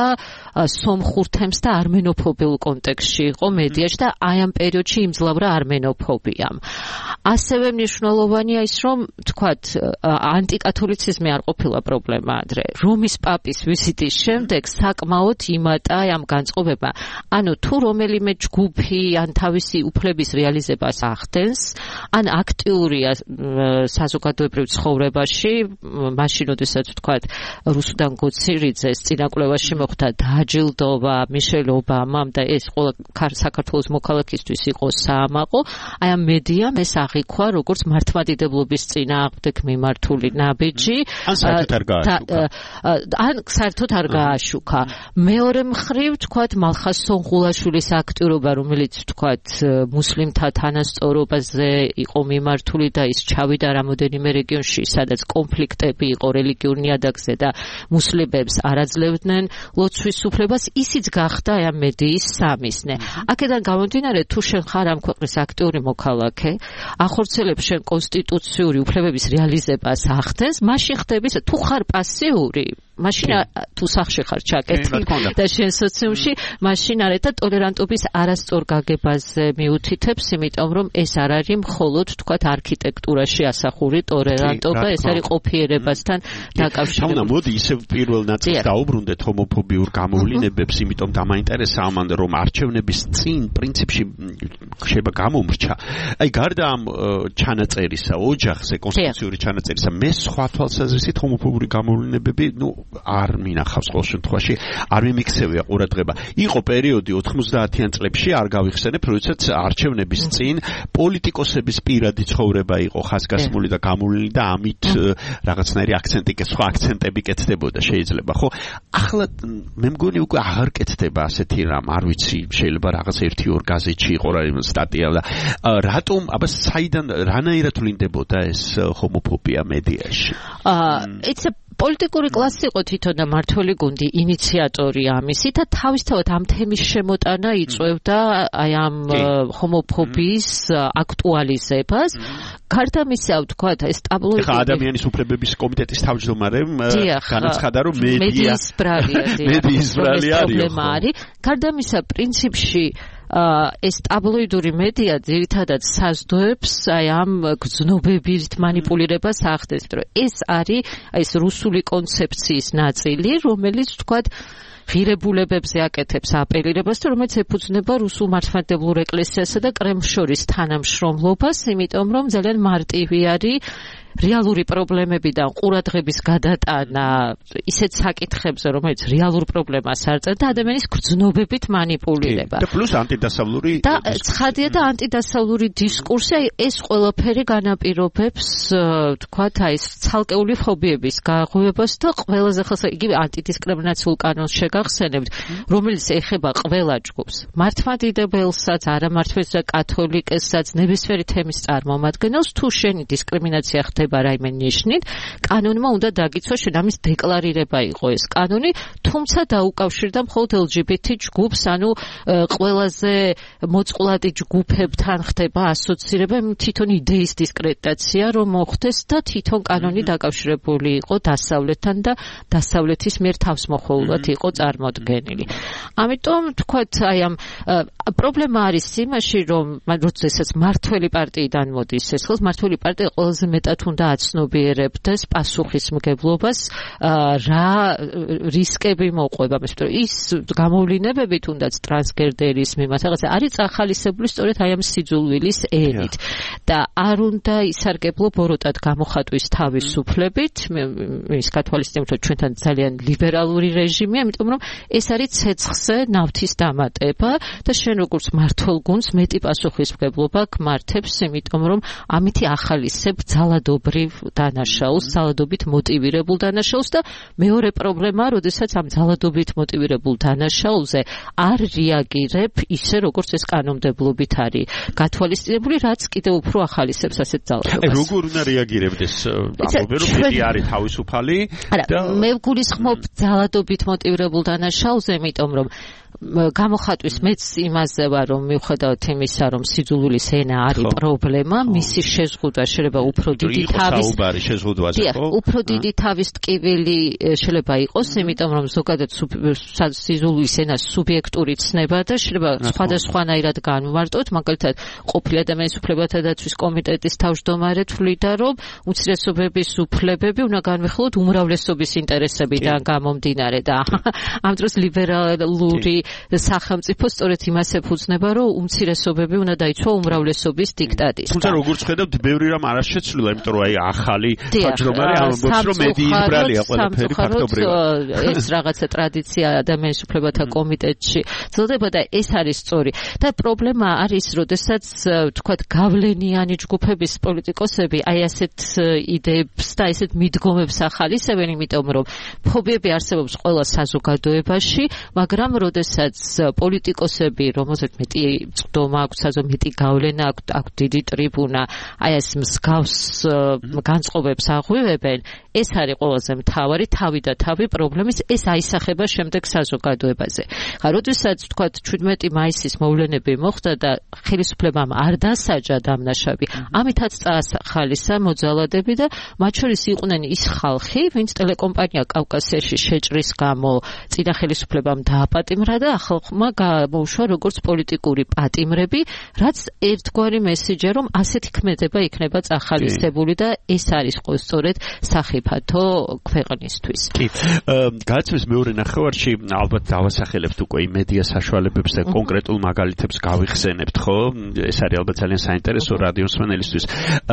სომხურ თემს და არმენოფობიურ კონტექსტში იყო მედიაში და აი ამ პერიოდში იმძლავრა არმენოფობიამ. ასევე მნიშვნელოვანია ის, რომ თქვათ ანტიკათოლიციზმი არ ყოფილა პრობლემა ადრე. რომის პაპის ვიზიტის შემდეგ საკმაოდ იმატა ამ განწყობება. ანუ თუ რომელიმე ჯგუფი ან თავისი უფლების რეალიზებას ახდენს, ან აქტიურია საზოგადოებრივ ცხოვრებაში, მაშინ როდესაც ვთქვათ რუსუდან გოცირიძეს წინაკვლევაში მოხვდა დააჯილდოვა მიშელ ობამამ და ეს ყველა საქართველოს მოქალაქისთვის იყო საამაყო, აი ამ მედიამ ეს აღიქვა როგორც მართლმადიდებლობის წინააღმდეგ მიმართული ნაბიჯი, ან საერთოდ არ გააშუქა. ან საერთოდ არ გააშუქა. მეორე მხრივ ვთქვათ მალხაზ სონღულაშვილის აქტიურობა, რომელიც ვთქვათ მუსლიმთა თანასწორობაზე იყო მიმართული და ის ჩავიდა რამოდენიმე რეგიონში, სადაც კონფლიქტები იყო რელიგიურ ნიადაგზე და მუსლიმებს არ აძლევდნენ ლოცვის უფლებას, ისიც გახდა ამ მედიის სამიზნე. აქედან გამომდინარე, თუ შენ ხარ ამ ქვეყნის აქტიური მოქალაქე, ახორციელებს შენ კონსტიტუციური უფლებების რეალიზებას ახდენს, მაშინ ხდები, თუ ხარ პასიური, მაშინ თუ სახში ხარ ჩაკეტილი და შენ სოციუმში, მაშინ არა და ტოლერანტობის არასწორ გაგებაზე მიუთითებს, იმიტომ რომ ეს არ არის მხოლოდ თქვათ არქიტექტურაში ასახური ტოლერანტობა, ეს არის ყოფიერებასთან დაკავშირებული. თუმცა მოდი ისევ პირველ ნაწილს დაუბრუნდეთ ჰომოფობიურ გამოვლინებებს, იმიტომ დამაინტერესა ამან რომ არჩევნების წინ პრინციპში შეიძლება გამომრჩა. აი გარდა ამ ჩანაწერისა, ოჯახზე კონსტიტუციური ჩანაწერისა, მე სხვა თვალსაზრისით ჰომოფობური გამოვლინებები, ნუ არ მინახავს ყოველ შემთხვევაში, არ მიმიქცევია ყურადღება. იყო პერიოდი ოთხმოცდაათიან წლებში, არ გავიხსენებ, როდესაც არჩევნების წინ პოლიტიკოსების პირადი ცხოვრება იყო ხაზგასმული და გამოვლინი და ამით რაღაცნაირი აქცენტი, სხვა აქცენტები კეთდებოდა შეიძლება, ხო? ახლა მე მგონი უკვე აღარ კეთდება ასეთი რამ, არ ვიცი, შეიძლება რაღაც ერთი ორ გაზეთში იყო რა სტატია და რატომ, აბა საიდან რანაირად ვლინდებოდა ეს ჰომოფობია მედიაში? Uh, it's a პოლიტიკური კლასი იყო თვითონ და მართველი გუნდი ინიციატორი ამისი და თავისთავად ამ თემის შემოტანა იწვევდა აი ამ ჰომოფობიის აქტუალიზებას. გარდა მისა, ვთქვათ, ეს ტაბლოიდი ხა ადამიანის უფლებების კომიტეტის თავმჯდომარემ განაცხადა, რომ მედიის ბრალია მედიის ბრალია არის. გარდა მისა, პრინციპში ეს ტაბლოიდური მედია ძირითადად საზრდოებს აი ამ გრძნობებით манипуლირებას ახდენს, რომ ეს არის აი ეს რუსული კონცეფციის ნაწილი, რომელიც ვთქვათ ღირებულებებზე აკეთებს აპელირებას, რომელიც ეფუძნება რუსულ მართლმადიდებლურ ეკლესიასა და კრემლს შორის თანამშრომლობას, იმიტომ რომ ძალიან მარტივი არის რეალური პრობლემებიდან ყურადღების გადატანა ისეთ საკითხებზე, რომელიც რეალურ პრობლემას არწევს და ადამიანის გრძნობებით манипуლირება. და პლუს ანტიდასავლური და ცხადია და ანტიდასავლური დისკურსი, აი ეს ყველაფერი განაპირობებს, თქვათ, აი ეს ცალკეული ფობიების გაღვივებას და ყველაზე ხალხს იგივე ანტიდისკრიმინაციულ კანონს შეგახსენებთ, რომელიც ეხება ყველა ჯგუფს, მართლმადიდებელსაც, არამართლმადიდებელს და კათოლიკესაც, ნებისმიერი თემის წარმომადგენელს, თუ შენი დისკრიმინაცია ხდება რაიმე ნიშნით, კანონმა უნდა დაგიცვა შენ ამის დეკლარირება იყო ეს კანონი, თუმცა დაუკავშირდა მხოლოდ ელ ჯი ბი თი ჯგუფს, ანუ ყველაზე მოწყვლადი ჯგუფებთან ხდება ასოცირება, თვითონ იდეის დისკრედიტაცია რომ მოხდეს და თვითონ კანონი დაკავშირებული იყო დასავლეთთან და დასავლეთის მიერ თავსმოხეულად იყო წარმოდგენილი. ამიტომ თქვათ, აი ამ პრობლემა არის იმაში, რომ როდესაც მართველი პარტიიდან მოდის ეს ხელს, მართველი პარტია ყველაზე მეტად უნდა აცნობიერებდეს პასუხისმგებლობას, რა რისკები მოყვება, იმიტომ რომ ის გამოვლინებები თუნდაც ტრანსგენდერის მიმართ რაღაცა არის წახალისებული სწორედ აი ამ სიძულვილის ენით და არ უნდა ისარგებლო ბოროტად გამოხატვის თავისუფლებით, ის გათვალისწინებთ, რომ ჩვენთან ძალიან ლიბერალური რეჟიმია, იმიტომ რომ ეს არის ცეცხლზე ნავთის დამატება და შენ როგორც მართლ გუნდს მეტი პასუხისმგებლობა გმართებს, იმიტომ რომ ამითი ახალისებ ძალადობრივ დანაშაულს, ძალადობით მოტივირებულ დანაშაულს და მეორე პრობლემაა, როდესაც ამ ძალადობით მოტივირებულ დანაშაულზე არ რეაგირებ ისე, როგორც ეს კანონმდებლობით არის გათვალისწინებული, რაც კიდევ უფრო ახალისებს ასეთ ძალადობას. აი, როგორ უნდა რეაგირებდეს? ამბობენ, რომ მეტი არის თავისუფალი და მე ვგულისხმობ ძალადობით მოტივირებულ დანაშაულზე, იმიტომ რომ გამოხატვის მეც იმაზე ვარ, რომ მიუხედავად იმისა, რომ სიძულვილის ენა არის პრობლემა, მისი შეზღუდვა შეიძლება უფრო დიდი თავის უფრო დიდი თავის ტკივილი შეიძლება იყოს, იმიტომ რომ ზოგადად სიძულვილის ენას სუბიექტური ცნება და შეიძლება სხვადასხვანაირად განვმარტოთ, მაგალითად, ყოფილი ადამიანის უფლებათა დაცვის კომიტეტის თავმჯდომარე თვლიდა, რომ უმცირესობების უფლებები უნდა განვიხილოთ უმრავლესობის ინტერესებიდან გამომდინარე და ამ დროს ლიბერალური სახელმწიფო სწორედ იმას ეფუძნება, რომ უმცირესობები უნდა დაიცვა უმრავლესობის დიქტატის. თუმცა როგორც ხედავთ, ბევრი რამ არ შეცვლილა, იმიტომ რომ აი ახალი თავმჯდომარე ამბობს, რომ მედიის ბრალია ყველაფერი ფაქტობრივად. ეს რაღაცა ტრადიცია ადამიანის უფლებათა კომიტეტში ძლდება და ეს არის სწორი. და პრობლემა არის, როდესაც თქვათ გავლენიანი ჯგუფების პოლიტიკოსები აი ასეთ იდეებს და ესეთ მიდგომებს ახალისებენ, იმიტომ რომ ფობიები არსებობს ყველა საზოგადოებაში, მაგრამ როდესაც პოლიტიკოსები, რომელსაც მეტი წვდომა აქვს, საზო მეტი გავლენა აქვს, აქვს დიდი ტრიბუნა, აი ეს მსგავს განწყობებს აღვივებენ, ეს არის ყველაზე მთავარი თავი და თავი პრობლემის, ეს აისახება შემდეგ საზოგადოებაზე. ხა, როდესაც თქვათ შვიდმეტი მაისის მოვლენები მოხდა და ხელისუფლებამ არ დასაჯა დამნაშავე, ამითაც წაახალისა მოძალადები და მათ შორის იყვნენ ის ხალხი, ვინც ტელეკომპანია კავკასიაში შეჭრის გამო წინა ხელისუფლებამ დააპატიმრა და ახალხმა გამოუშვა როგორც პოლიტიკური პატიმრები, რაც ერთგვარი მესიჯია, რომ ასეთი ქმედება იქნება წახალისებული და ეს არის სწორედ სახიფათო ქვეყნისთვის. კი, გააცნეს მეორე ნახევარში, ალბათ დავასახელებთ უკვე მედია საშუალებებს და კონკრეტულ მაგალითებს გავიხსენებთ, ხო? ეს არის ალბათ ძალიან საინტერესო რადიოს მსმენელისთვის.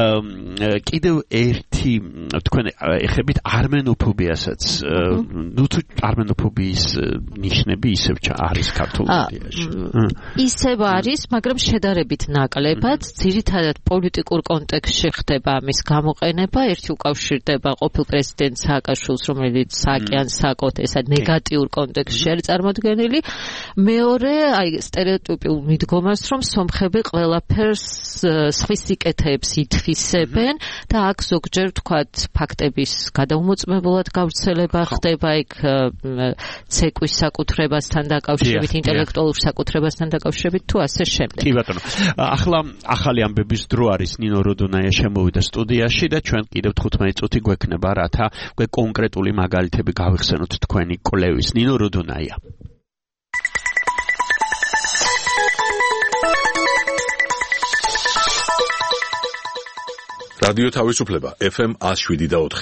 კიდევ ერთი, თქვენ ეხებით არმენოფობიასაც, ნუ თუ არმენოფობიის ნიშნები ისევ არის ქართულ მედიაში. ისევ არის, მაგრამ შედარებით ნაკლებად, ძირითადად პოლიტიკურ კონტექსტში ხდება ამის გამოყენება, ერთი უკავშირდება ყოფილ პრეზიდენტ სააკაშვილს, რომელიც სააკიან საკოთ ესა ნეგატიურ კონტექსტში არის წარმოდგენილი. მეორე, აი სტერეოტიპულ მიდგომას, რომ სომხები ყველაფერს სხვის სიკეთეებს ითვისებენ და აქ ზოგჯერ თქვათ ფაქტების გადაუმოწმებულად გავრცელება ხდება იქ ცეკვის საკუთრებასთან დაკავშირებით, ინტელექტუალურ საკუთრებასთან დაკავშირებით თუ ასე შემდეგ. კი ბატონო. ახლა ახალი ამბების დრო არის. ნინო როდონაია შემოვიდა სტუდიაში და ჩვენ კიდევ თხუთმეტი წუთი გვექნება, რათა გვე კონკრეტული მაგალითები გავიხსენოთ თქვენი კვლევის. ნინო როდონაია. რადიო თავისუფლება ეფ ემ one oh seven და four.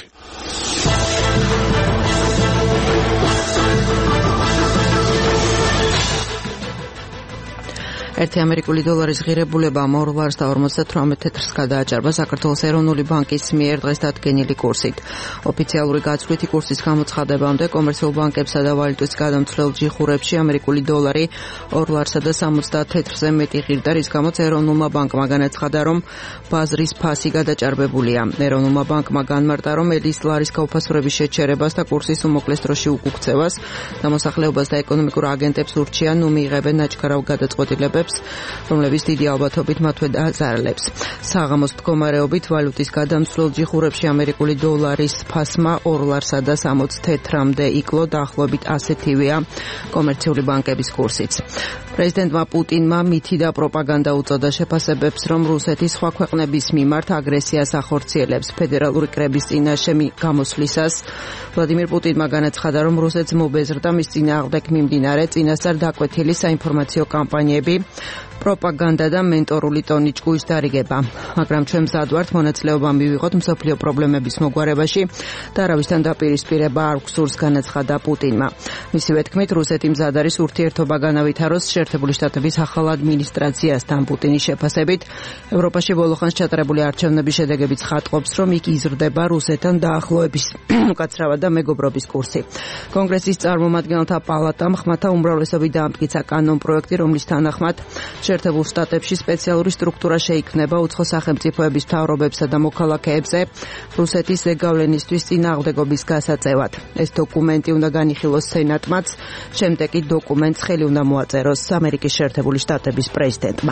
ერთი ამერიკული დოლარის ღირებულებამ ორ ლარს და ორმოცდათვრამეტ თეთრს გადააჭარბა საქართველოს ეროვნული ბანკის მიერ დღეს დადგენილი კურსით. ოფიციალური გაცვლითი კურსის გამოცხადებამდე კომერციულ ბანკებსა და ვალუტის გადამცვლელ ჯიხურებში ამერიკული დოლარი ორ ლარსა და სამოცდაათ თეთრზე მეტი ღირდა, რის გამოც ეროვნულმა ბანკმა განაცხადა, რომ ბაზრის ფასი გადაჭარბებულია. ეროვნულმა ბანკმა განმარტა, რომ ელის ლარის გაუფასურების შეჩერებას და კურსის უმოკლეს დროში უკუქცევას დამოსახლეობას და ეკონომიკურ აგენტებს ურჩია, ნუ მიიღებენ ნაჩქარავ გადაწყვეტილებებს, რომლებიც დიდი ალბათობით მათვე დააზარალებს. საღამოს მდგომარეობით ვალუტის გადამცვლელ ჯიხურებში ამერიკული დოლარის ფასმა ორ ლარსა და სამოც თეთრამდე იკლო, დაახლოებით ასეთივეა კომერციული ბანკების კურსიც. პრეზიდენტმა პუტინმა მითი და პროპაგანდა უწოდა შეფასებებს, რომ რუსეთი სხვა ქვეყნების მიმართ აგრესიას ახორციელებს. ფედერალური კრების წინაშე გამოსვლისას ვლადიმირ პუტინმა განაცხადა, რომ რუსეთს მობეზრდა მის წინააღმდეგ მიმდინარე წინასწარ დაკვეთილი საინფორმაციო კამპანიები, პროპაგანდა და მენტორული ტონი ჭკუის დარიგება. მაგრამ ჩვენ მზად ვართ მონაწილეობა მივიღოთ მსოფლიო პრობლემების მოგვარებაში და არავისთან დაპირისპირება არ გვსურს, განაცხადა პუტინმა. მისივე თქმით, რუსეთი მზად არის ურთიერთობა განავითაროს შეერთებული შტატების ახალ ადმინისტრაციასთან. პუტინის შეფასებით, ევროპაში ბოლოხანს ჩატარებული არჩევნების შედეგებიც ხატყობს, რომ იქ იზრდება რუსეთთან დაახლოების უკაცრავად და მეგობრობის კურსი. კონგრესის წარმომადგენელთა პალატამ ხმათა უმრავლესობით დაამტკიცა კანონპროექტი, რომლის თანახმად შეერთებულ შტატებში სპეციალური სტრუქტურა შეიქმნება უცხო სახელმწიფოების მთავრობებსა და მოქალაქეებზე რუსეთის ზეგავლენისთვის წინააღმდეგობის გასაწევად. ეს დოკუმენტი უნდა განიხილოს სენატმაც, შემდეგ კი დოკუმენტს ხელი უნდა მოაწეროს ამერიკის შეერთებული შტატების პრეზიდენტმა.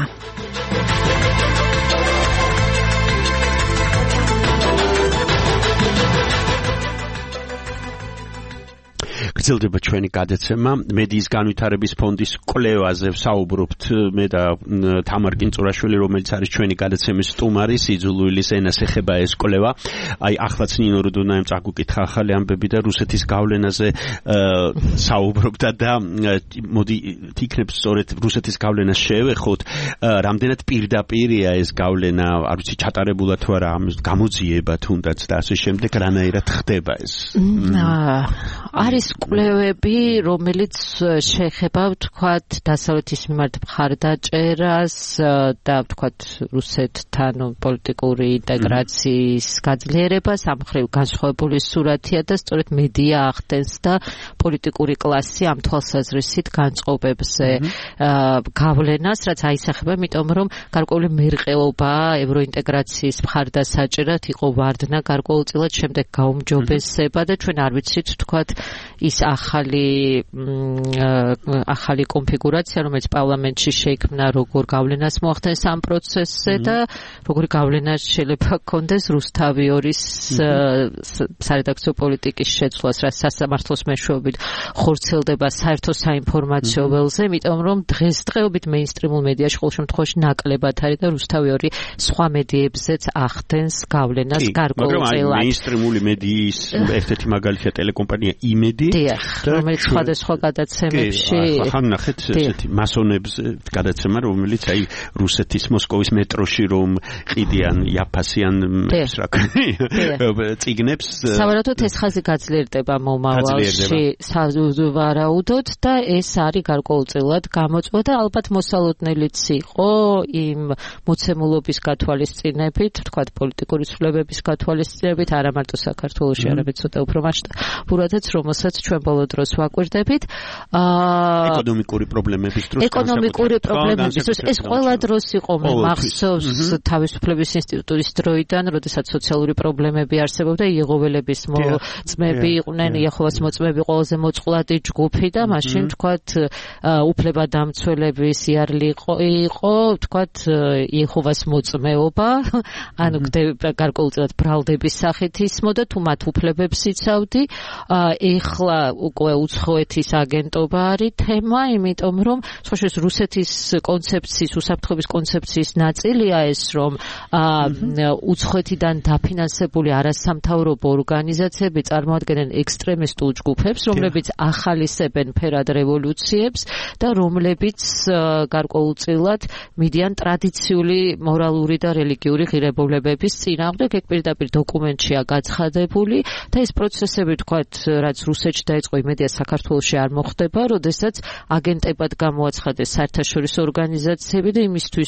გრძელდება ჩვენი გადაცემა მედიის განვითარების ფონდის კვლევაზე ვსაუბრობთ მე და თამარ კინწურაშვილი, რომელიც არის ჩვენი გადაცემის სტუმარი. სიძულვილის ენას ეხება ეს კვლევა. აი ახლაც ნინო როდონაიამ წაგუკითხა ახალი ამბები და რუსეთის გავლენაზე საუბრობდა და მოდი თიქნებს სწორედ რუსეთის გავლენას შევეხოთ. რამდენად პირდაპირია ეს გავლენა, არ ვიცი ჩატარებულა თუ არა, გამოძიება თუნდაც და ასე შემდეგ, რანაირად ხდება ეს? არის კვლევები, რომელიც შეეხება ვთქვათ დასავლეთის მიმართ მხარდაჭერას და ვთქვათ რუსეთთან პოლიტიკური ინტეგრაციის გაძლიერებას, ამ მხრივ განსხვავებული სურათია და სწორედ მედია ახდენს და პოლიტიკური კლასი ამ თვალსაზრისით განწყობებზე გავლენას, რაც აისახება, იმიტომ რომ გარკვეული მერყეობა ევროინტეგრაციის მხარდასაჭერად იყო ვარდნა გარკვეულწილად, შემდეგ გაუმჯობესება და ჩვენ არ ვიცით ვთქვათ ის ახალი ახალი კონფიგურაცია, რომელიც პარლამენტში შეიქმნა, როგორ გავლენას მოახდენს ამ პროცესზე და როგორი გავლენა შეიძლება ჰქონდეს რუსთავიორის სარედაქციო პოლიტიკის შეცვლას, რაც სასამართლოს მეშვეობით ხორციელდება საერთო საინფორმაციო ველზე, იმიტომ რომ დღესდღეობით მეინსტრიმულ მედიაში ყოველ შემთხვევაში ნაკლებად არის და რუსთავიორი სხვა მედიებზეც ახდენს გავლენას გარკვეულწილად. მაგრამ აი მეინსტრიმული მედიის ერთ-ერთი მაგალითია ტელეკომპანია იმედი, რომელიც სხვადასხვა გადაცემებში ახლა ნახეთ ესეთი მასონებს გადაცემა, რომელიც აი რუსეთის მოსკოვის მეტროში რომ ყიდიან იაფასიან წიგნებს. სავარაუდოდ ეს ხაზი გაძლიერდება მომავალში სავარაუდოდ და ეს არის გარკვეულწილად გამოწვევა და ალბათ მოსალოდნელიც იყო იმ მოცემულობის გათვალისწინებით, თქვათ პოლიტიკური ცვლილებების გათვალისწინებით, არა მარტო საქართველოში, არამედ ცოტა უფრო მასშტაბურადაც, რომელსაც ჩვენ ბოლო დროს ვაკვირდებით. ეკონომიკური პრობლემების დროს ეკონომიკური პრობლემების დროს ეს ყველა დროს იყო მე მახსოვს თავისუფლების ინსტიტუტის დროიდან, როდესაც სოციალური პრობლემები არსებობდა, იეღოველების მოწმები იყვნენ, იეჰოვას მოწმები ყველაზე მოწყვლადი ჯგუფი და მაშინ თქვათ უფლებადამცველების იარლი იყო, თქვათ იეჰოვას მოწმეობა, ანუ გარკვეულწილად ბრალდების სახით ისმოდა, თუ მათ უფლებებს იცავდი. ეხლა უკვე უცხოეთის აგენტობა არის თემა, იმიტომ რომ სხვაშორის რუსეთის კონცეფციის, უსაფრთხოების კონცეფციის ნაწილია ეს, რომ უცხოეთიდან დაფინანსებული არასამთავრობო ორგანიზაციები წარმოადგენენ ექსტრემისტულ ჯგუფებს, რომლებიც ახალისებენ ფერად რევოლუციებს და რომლებიც გარკვეულწილად მიდიან ტრადიციული მორალური და რელიგიური ღირებულებების წინააღმდეგ. ეგ პირდაპირ დოკუმენტშია გაცხადებული და ეს პროცესები, თქვათ, რაც რუსეთში დაიწყო, იმედია საქართველოში არ მოხდება, როდესაც აგენტებად გამოაცხადეს საერთაშორისო ორგანიზაციები და იმისთვის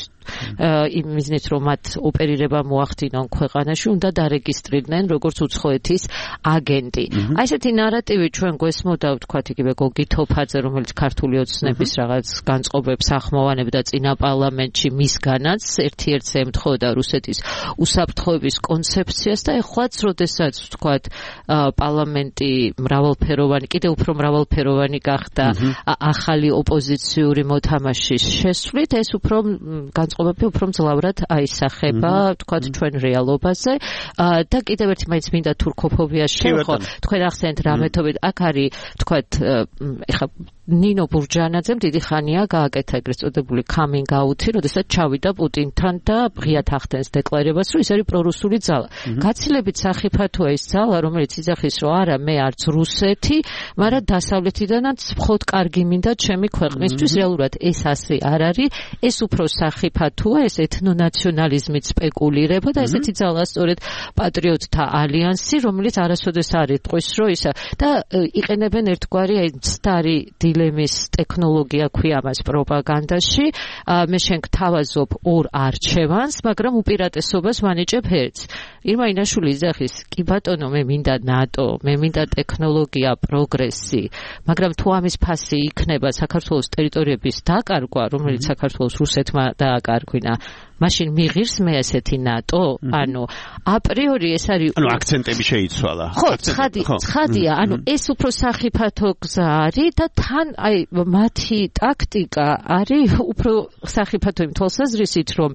იმ მიზნით, რომ მათ ოპერირება მოახდინონ ქვეყანაში, უნდა დარეგისტრირდნენ როგორც უცხოეთის აგენტი. აი ესეთი ნარატივი ჩვენ გვესმოდა, ვთქვათ, იგივე გოგი თოფაძე, რომელიც ქართული ოცნების რაღაც განწყობებს ახმოვანებდა წინა პარლამენტში, მისგანაც ერთ-ერთს ემთხოვდა რუსეთის უსაფრთხოების კონცეფციას და ეხლაც, როდესაც ვთქვათ, პარლამენტი მრავალფეროვანი, კიდევ უფრო მრავალფეროვანი გახდა ახალი ოპოზიციური მოთამაშის შესვლით, ეს უფრო განწყობები უფრო მძლავრად აისახება, ვთქვათ, ჩვენ რეალობაზე. და კიდევ ერთი მაინც მინდა თურქოფობიას შევხო, თქვენ ახსენეთ რა მეთოდით, აქ არის, ვთქვათ, ეხლა ნინო ბურჯანაძემ დიდი ხანია გააკეთა ეგრეთ წოდებული coming out-ი, როდესაც ჩავიდა პუტინთან და ღიად ახდენს დეკლარებას, რომ ის არის პრორუსული ძალა. გაცილებით სახიფათოა ის ძალა, რომელიც იძახის, რომ არა, მე არც რუსეთი, მაგრამ დასავლეთიდანაც მხოლოდ კარგი მინდა ჩემი ქვეყნისთვის. რეალურად ეს ასე არ არის, ეს უფრო სახიფათოა, ეს ეთნონაციონალიზმით სპეკულირება და ესეთი ძალა სწორედ პატრიოტთა ალიანსი, რომელიც არასოდეს არ იტყვის, რომ ისა და იყენებენ ერთგვარი მცდარი დილემის ტექნოლოგია ქვია მას პროპაგანდაში. მე შენ გთავაზობ ორ არჩევანს, მაგრამ უპირატესობას ვანიჭებ ერთს. ირმა ინაშვილი იძახის, კი ბატონო, მე მინდა ნატო, მე მინდა ტექნოლოგია, პროგრესი, მაგრამ თუ ამის ფასი იქნება საქართველოს ტერიტორიების დაკარგვა, რომელიც საქართველოს რუსეთმა დააკარგვინა, მაშინ მიღირს მე ესეთი ნატო? ანუ აპრიორი ეს არის, ანუ აქცენტები შეიცვალა. ხო, ცხადი, ცხადია, ანუ ეს უფრო სახიფათო გზა არის და თან აი მათი ტაქტიკა არის უფრო სახიფათო იმ თვალსაზრისით, რომ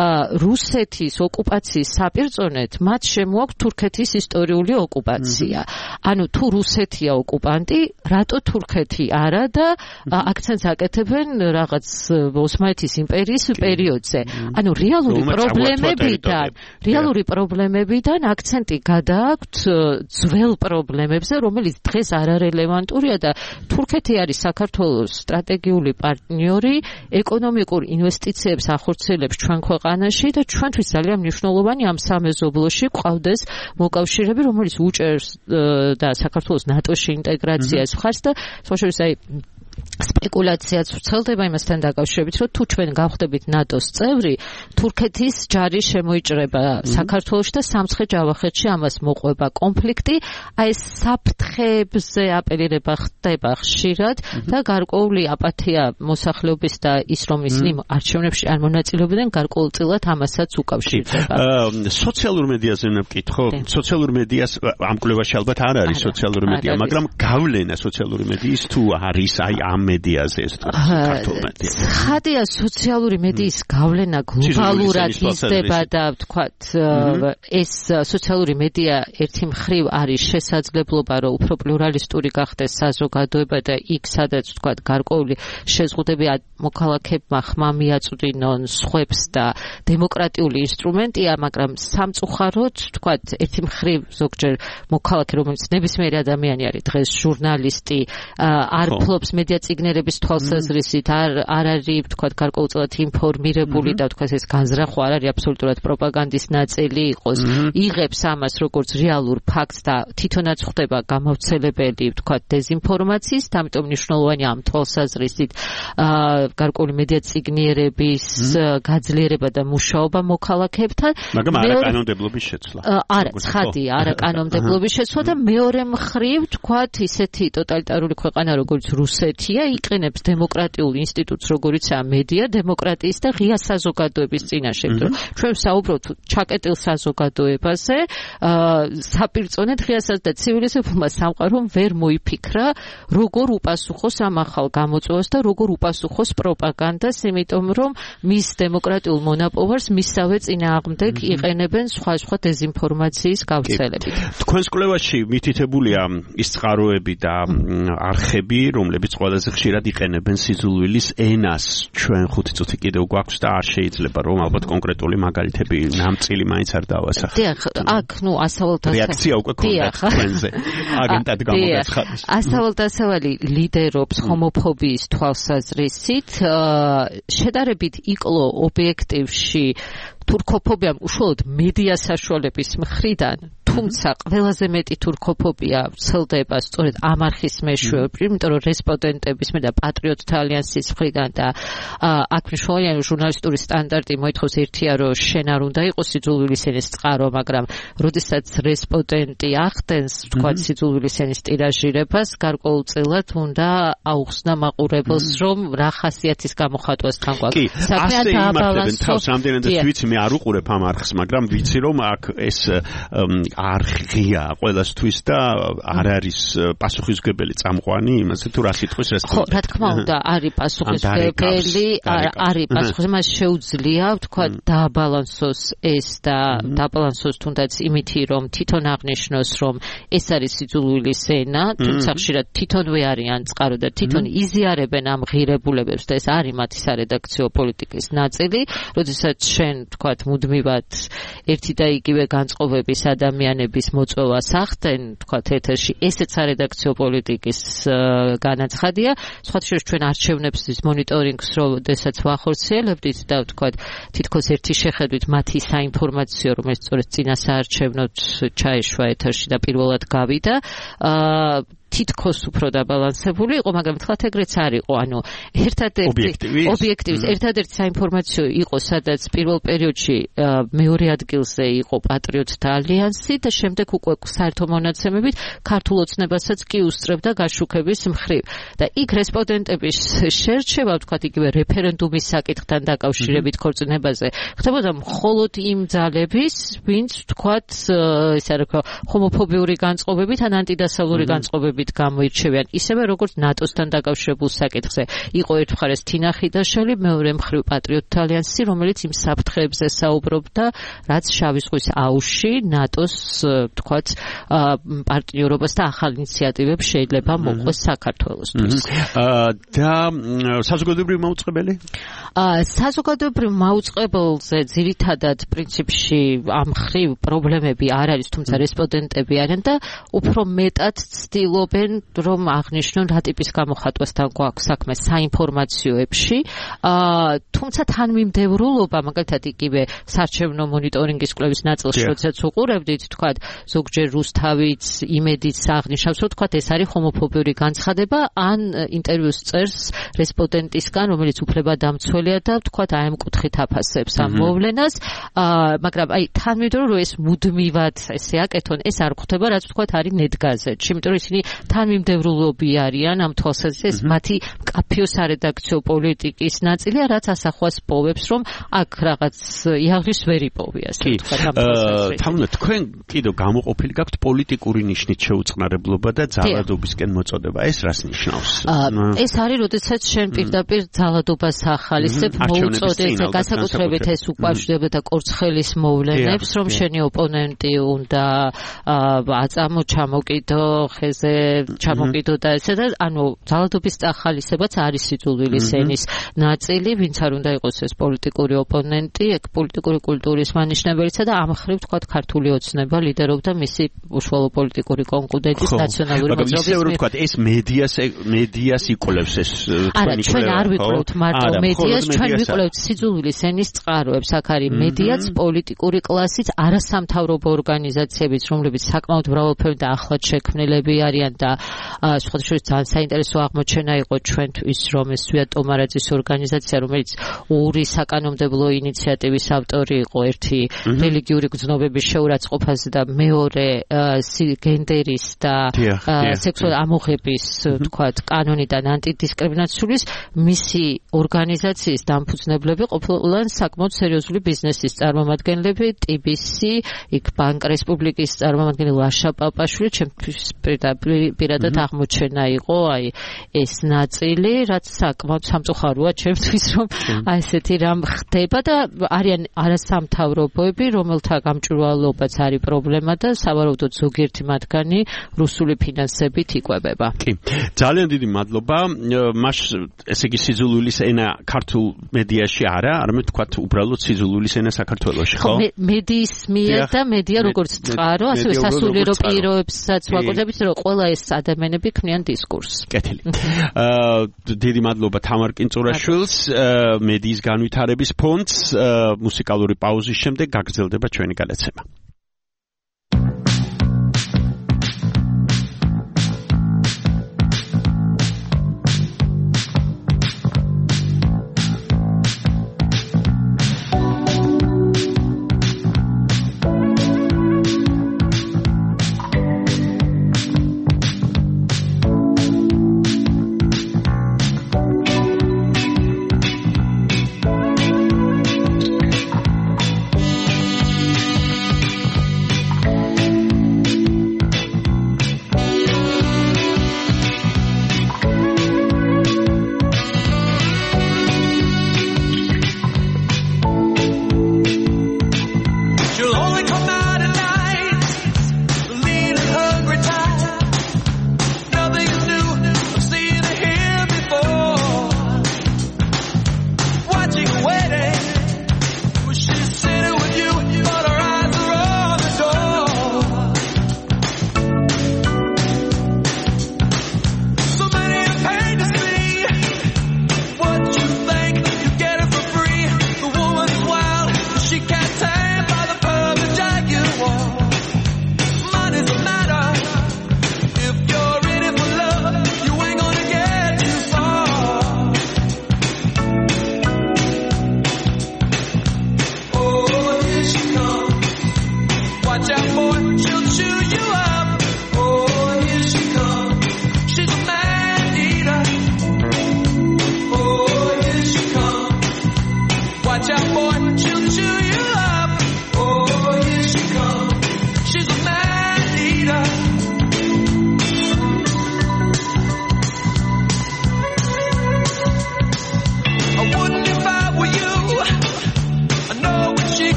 რუსეთის ოკუპაციის საპირწონედ მათ შემოაქვთ თურქეთის ისტორიული ოკუპაცია. ანუ თუ რუსეთია ოკუპანტი, რატო თურქეთი არა და აქცენტს აკეთებენ რაღაც ოსმალეთის იმპერიის პერიოდზე. ანუ რეალური პრობლემებიდან, რეალური პრობლემებიდან აქცენტი გადააქვთ ძველ პრობლემებზე, რომელიც დღეს არარელევანტურია და თურქეთი არის საქართველოს სტრატეგიული პარტნიორი, ეკონომიკურ ინვესტიციებს ახორციელებს ჩვენ ქვეყანაში და ჩვენთვის ძალიან მნიშვნელოვანი ამ სამეზობლოში ყავდეს მოკავშირეები, რომელიც უჭერს და საქართველოს ნატოში ინტეგრაციას მხარს და სხვაშორის აი სპეკულაციაც ვრცელდება იმასთან დაკავშირებით, რომ თუ ჩვენ გავხდებით ნატოს წევრი, თურქეთის ჯარი შემოიჭრება საქართველოში და სამცხე-ჯავახეთში ამას მოყვება კონფლიქტი. აი ეს საფრთხეებზე აპელირება ხდება ხშირად და გარკვეული აპათია მოსახლეობის და ის, რომ ისინი არჩევნებში არ მონაწილეობდნენ, გარკვეულწილად ამასაც უკავშირდება. სოციალურ მედიაზე უნდა ვკითხო, სოციალურ მედიას ამ კვლევაში ალბათ არ არის სოციალური მედია, მაგრამ გავლენა სოციალური მედიის თუ არის აი ამ მედიაზე ეს ქართულ მედია. ხადია სოციალური მედიის გავლენა გლობალურად იზრდება და ვთქვათ ეს სოციალური მედია ერთი მხრივ არის შესაძლებლობა, რომ უფრო პლურალისტური გახდეს საზოგადოება და იქ სადაც ვთქვათ გარკვეული შეზღუდები მოქალაქეებმა ხმა მიაწვდინონ სხვებს და დემოკრატიული ინსტრუმენტია, მაგრამ სამწუხაროდ ვთქვათ ერთი მხრივ ზოგჯერ მოქალაქე, რომელიც ნებისმიერი ადამიანი არის დღეს ჟურნალისტი, არ ფლობს მედია წიგნერების ადამიანების თვალსაზრისით არ არ არის თქვა გარკვეულწილად ინფორმირებული და თქვა ეს განზრახვა არ არის აბსოლუტურად პროპაგანდის ნაწილი იყოს. იღებს ამას როგორც რეალურ ფაქტს და თვითონაც ხდება გამავრცელებელი თქვა დეზინფორმაციის, ამიტომ მნიშვნელოვანია ამ თვალსაზრისით გარკვეული მედია ციგნიერების გაძლიერება და მუშაობა მოქალაქეებთან. მაგრამ არა კანონმდებლობის შეცვლა. არა, ცხადია, არა კანონმდებლობის შეცვლა და მეორე მხრივ თქვათ ისეთი ტოტალიტარული ქვეყანა როგორც რუსეთია იყენებს დემოკრატიულ ინსტიტუტს როგორიცაა მედია დემოკრატიის და ღია საზოგადოების წინაშე. ჩვენ საუბრობთ ჩაკეტილ საზოგადოებაზე, საპირწონედ ღია და ცივილიზებულმა სამყარომ ვერ მოიფიქრა როგორ უპასუხოს ამ ახალ გამოწვევას და როგორ უპასუხოს პროპაგანდას, იმიტომ რომ მის დემოკრატიულ მონაპოვარს მისსავე წინააღმდეგ იყენებენ სხვა-სხვა დეზინფორმაციის გავრცელებით. თქვენს კვლევაში მითითებულია ის წყაროები და არხები, რომლებიც ყველაზე ხშირად იყენებენ სიძულვილის ენას. ჩვენ ხუთი წუთი კიდევ გვაქვს და არ შეიძლება რომ ალბათ კონკრეტული მაგალითები ნამწილი მაინც არ დავასახე. დიახ, აქ ნუ ასავალთა რეაქცია უკვე ქონდა თქვენზე. აგენტად გამოგაცხადეს. ასავალთასავალი ლიდერობს ჰომოფობიის თვალსაზრისით, შედარებით იკლო ობიექტივში თურქოფობიამ უშუალოდ მედია საშუალების მხრიდან, თუმცა ყველაზე მეტი თურქოფობია ვრცელდება სწორედ ამ არხის მეშვეობით, იმიტომ რომ რესპონდენტების მე და პატრიოტთა ალიანსის მხრიდან და აქ მნიშვნელოვანია ჟურნალისტური სტანდარტი მოითხოვს ერთია რომ შენ არ უნდა იყოს სიძულვილის ენის წყარო, მაგრამ როდესაც რესპონდენტი ახდენს თქვა სიძულვილის ენის ტირაჟირებას, გარკვეულწილად უნდა აუხსნა მაყურებელს რომ რა ხასიათის გამოხატვასთან გვაქვს. საქმე დააბალანსოს. რამდენადაც ვიცი მე არ უყურებ ამ არხს, მაგრამ ვიცი რომ აქ ეს არხია ყველასთვის და არ არის პასუხისმგებელი წამყვანი იმაზე თუ რა სიტყვის რესპონდენტი. ხო, რა თქმა უნდა, არის პასუხისმგებელი, არის პასუხისმგებელი, მას შეუძლია თქვა დააბალანსოს ეს და დააბალანსოს თუნდაც იმითი რომ თვითონ აღნიშნოს რომ ეს არის სიძულვილის ენა, თუმცა ხშირად თვითონვე არიან წყარო და თვითონ იზიარებენ ამ ღირებულებებს და ეს არის მათი სარედაქციო პოლიტიკის ნაწილი, როდესაც შენ თქვათ მუდმივად ერთი და იგივე განწყობების ადამიანების მოწვევას ახდენ თქვათ ეთერში, ესეც სარედაქციო პოლიტიკის განაცხადია. სხვა შორის ჩვენ არჩევნებს მონიტორინგს როდესაც ვახორციელებდით და თქვათ თითქოს ერთი შეხედვით მათი საინფორმაციო რომელიც სწორედ წინა საარჩევნოდ ჩაეშვა ეთერში და პირველად გავიდა, თითქოს უფრო დაბალანსებული იყო, მაგრამ თქვათ ეგრეც არ იყო, ანუ ერთადერთი ობიექტივის ერთადერთი საინფორმაციო იყო, სადაც პირველ პერიოდში მეორე ადგილზე იყო პატრიოტთა ალიანსი და შემდეგ უკვე საერთო მონაცემებით ქართულ ოცნებასაც კი უსწრებდა გაშუქების მხრივ. და იქ რესპონდენტების შერჩევა, თქვათ იგივე რეფერენდუმის საკითხთან დაკავშირებით ქორწინებაზე, ხდებოდა მხოლოდ იმ ძალების, ვინც თქვათ ესე რა ქვია, ჰომოფობიური განწყობებით ან ანტიდასავლური განწყობებით გამოირჩევიან, ისევე როგორც ნატოსთან დაკავშირებულ საკითხზე. იყო ერთ მხარეს თინა ხიდაშელი, მეორე მხრივ პატრიოტთა ალიანსი, რომელიც იმ საფრთხეებზე საუბრობდა, რაც შავი ზღვის აუზში ნატოს თქვათ პარტნიორობას და ახალ ინიციატივებს შეიძლება მოყვეს საქართველოსთვის. და საზოგადოებრივი მაუწყებელი? საზოგადოებრივ მაუწყებელზე ძირითადად პრინციპში ამ მხრივ პრობლემები არ არის, თუმცა რესპონდენტები არიან და უფრო მეტად ცდილობენ რომ აღნიშნონ რა ტიპის გამოხატვასთან გვაქვს საქმე საინფორმაციოებში. თუმცა თანმიმდევრულობა, მაგალითად იგივე საარჩევნო მონიტორინგის კვლევის ნაწილში, როდესაც უყურებდით, თქვათ ზოგჯერ რუსთავიც, იმედიც აღნიშნავს, რომ თქვათ ეს არის ჰომოფობიური განცხადება, ან ინტერვიუს წერს რესპონდენტისგან, რომელიც უფლებადამცველია და თქვათ აი ამ კუთხით აფასებს ამ მოვლენას, მაგრამ აი თანმიმდევრულობა ეს მუდმივად ესე აკეთონ, ეს არ გვხდება, რაც თქვათ არის ნეტგაზეთში, იმიტომ რომ ისინი თანმიმდევრულობი არიან ამ თვალსაზრისით, მათი მკაფიო სარედაქციო პოლიტიკის ნაწილია, რაც ასახვას პოვებს, რომ აქ რაღაც იაღვის ვერ იპოვია, ასე ვთქვათ, ამ თვალსაზრისით. თამნა, თქვენ კიდევ გამოყოფილი გაქვთ პოლიტიკური ნიშნით შეუწყნარებლობა და ძალადობისკენ მოწოდება. ეს რას ნიშნავს? ეს არის, როდესაც შენ პირდაპირ ძალადობას ახალისებ, მოუწოდეთ, განსაკუთრებით ეს უკავშირდება და კორცხელის მოვლენებს, რომ შენი ოპონენტი უნდა აწამო, ჩამოკიდო, ხეზე ჩამოკიდოდა ესე და ანუ ძალადობის წახალისებაც არის სიძულვილის ენის ნაწილი, ვინც არ უნდა იყოს ეს პოლიტიკური ოპონენტი, ეგ პოლიტიკური კულტურის მანიშნებელია და ამ მხრივ თქვა ქართული ოცნება ლიდერობდა მისი უშუალო პოლიტიკური კონკურენტის ნაციონალური მოძრაობის. ისე რომ თქვა ეს მედიას მედიას იკვლევს ეს თქვენი კვლევა. ჩვენ არ ვიკვლევთ მარტო მედიას, ჩვენ ვიკვლევთ სიძულვილის ენის წყაროებს. აქ არის მედიაც, პოლიტიკური კლასიც, არასამთავრობო ორგანიზაციებიც, რომლებიც საკმაოდ მრავალფეროვანი და ახლად შექმნილები არიან და სხვადასხვა ძალიან საინტერესო აღმოჩენა იყო ჩვენთვის, რომ ეს სვია ტომარაძის ორგანიზაცია, რომელიც ორი საკანონმდებლო ინიციატივის ავტორი იყო, ერთი რელიგიური გრძნობების შეურაცხყოფაზე და მეორე გენდერის და სექსუალური ამოღების თქვათ კანონიდან ანტიდისკრიმინაციის, მისი ორგანიზაციის დამფუძნებლები ყოფილან საკმაოდ სერიოზული ბიზნესის წარმომადგენლები, ტი ბი სი, იქ ბანკ რესპუბლიკის წარმომადგენელი ლაშა პაპაშვილი, ჩემთვის პირადად აღმოჩენა იყო აი ეს ნაწილი, რაც საკმაოდ სამწუხაროა ჩემთვის, რომ აი ესეთი რამ ხდება და არიან არასამთავრობოები, რომელთა გამჭვირვალობაც არის პრობლემა და სავარაუდოდ ზოგიერთი მათგანი რუსული ფინანსებით იკვებება. კი. ძალიან დიდი მადლობა. მას ესე იგი სიძულვილის ენა ქართულ მედიაში არა, არამედ თქვათ უბრალოდ სიძულვილის ენა საქართველოში, ხო? მედიის მიერ და მედია როგორც წყარო, ასევე სასულიერო პირობებსაც ვაკუთვნებით, რომ ყველა ეს ადამიანები ქმნიან დისკურსს. კეთილი. აა დიდი მადლობა თამარ კინწურაშვილს, მედიის განვითარების ფონდს. მუსიკალური პაუზის შემდეგ გაგრძელდება ჩვენი გადაცემა.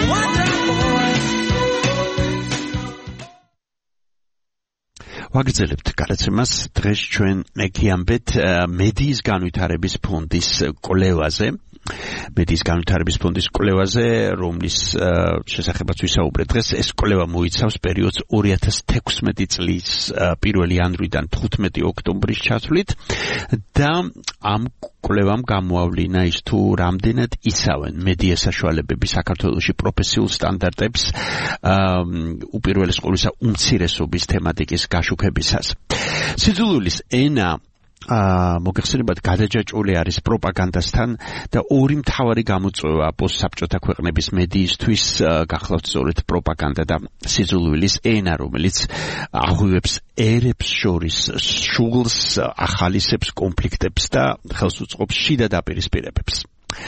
ვაგრძელებთ გადაცემას დღეს ჩვენ მეკიამბეთ მედიის განვითარების ფონდის კვლევაზე მედიის განვითარების ფონდის კვლევაზე რომლის შესახებაც ვისაუბრეთ დღეს ეს კვლევა მოიცავს პერიოდს ორი ათას თექვსმეტი წლის პირველი იანვრიდან თხუთმეტი ოქტომბრის ჩათვლით და ამ კვლევამ გამოავლინა ის თუ რამდენად იცავენ მედია საშუალებები საქართველოში პროფესიულ სტანდარტებს უპირველეს ყოვლისა უმცირესობის თემატიკის გაშუქებისას. სიძულვილის ენა მოგეხსენებათ გადაჯაჭვული არის პროპაგანდასთან და ორი მთავარი გამოწვევა პოსტსაბჭოთა ქვეყნების მედიისთვის გახლავთ სწორედ პროპაგანდა და სიძულვილის ენა, რომელიც აღვივებს ერებს შორის შუღლს, ახალისებს კონფლიქტებს და ხელს უწყობს შიდა დაპირისპირებებს.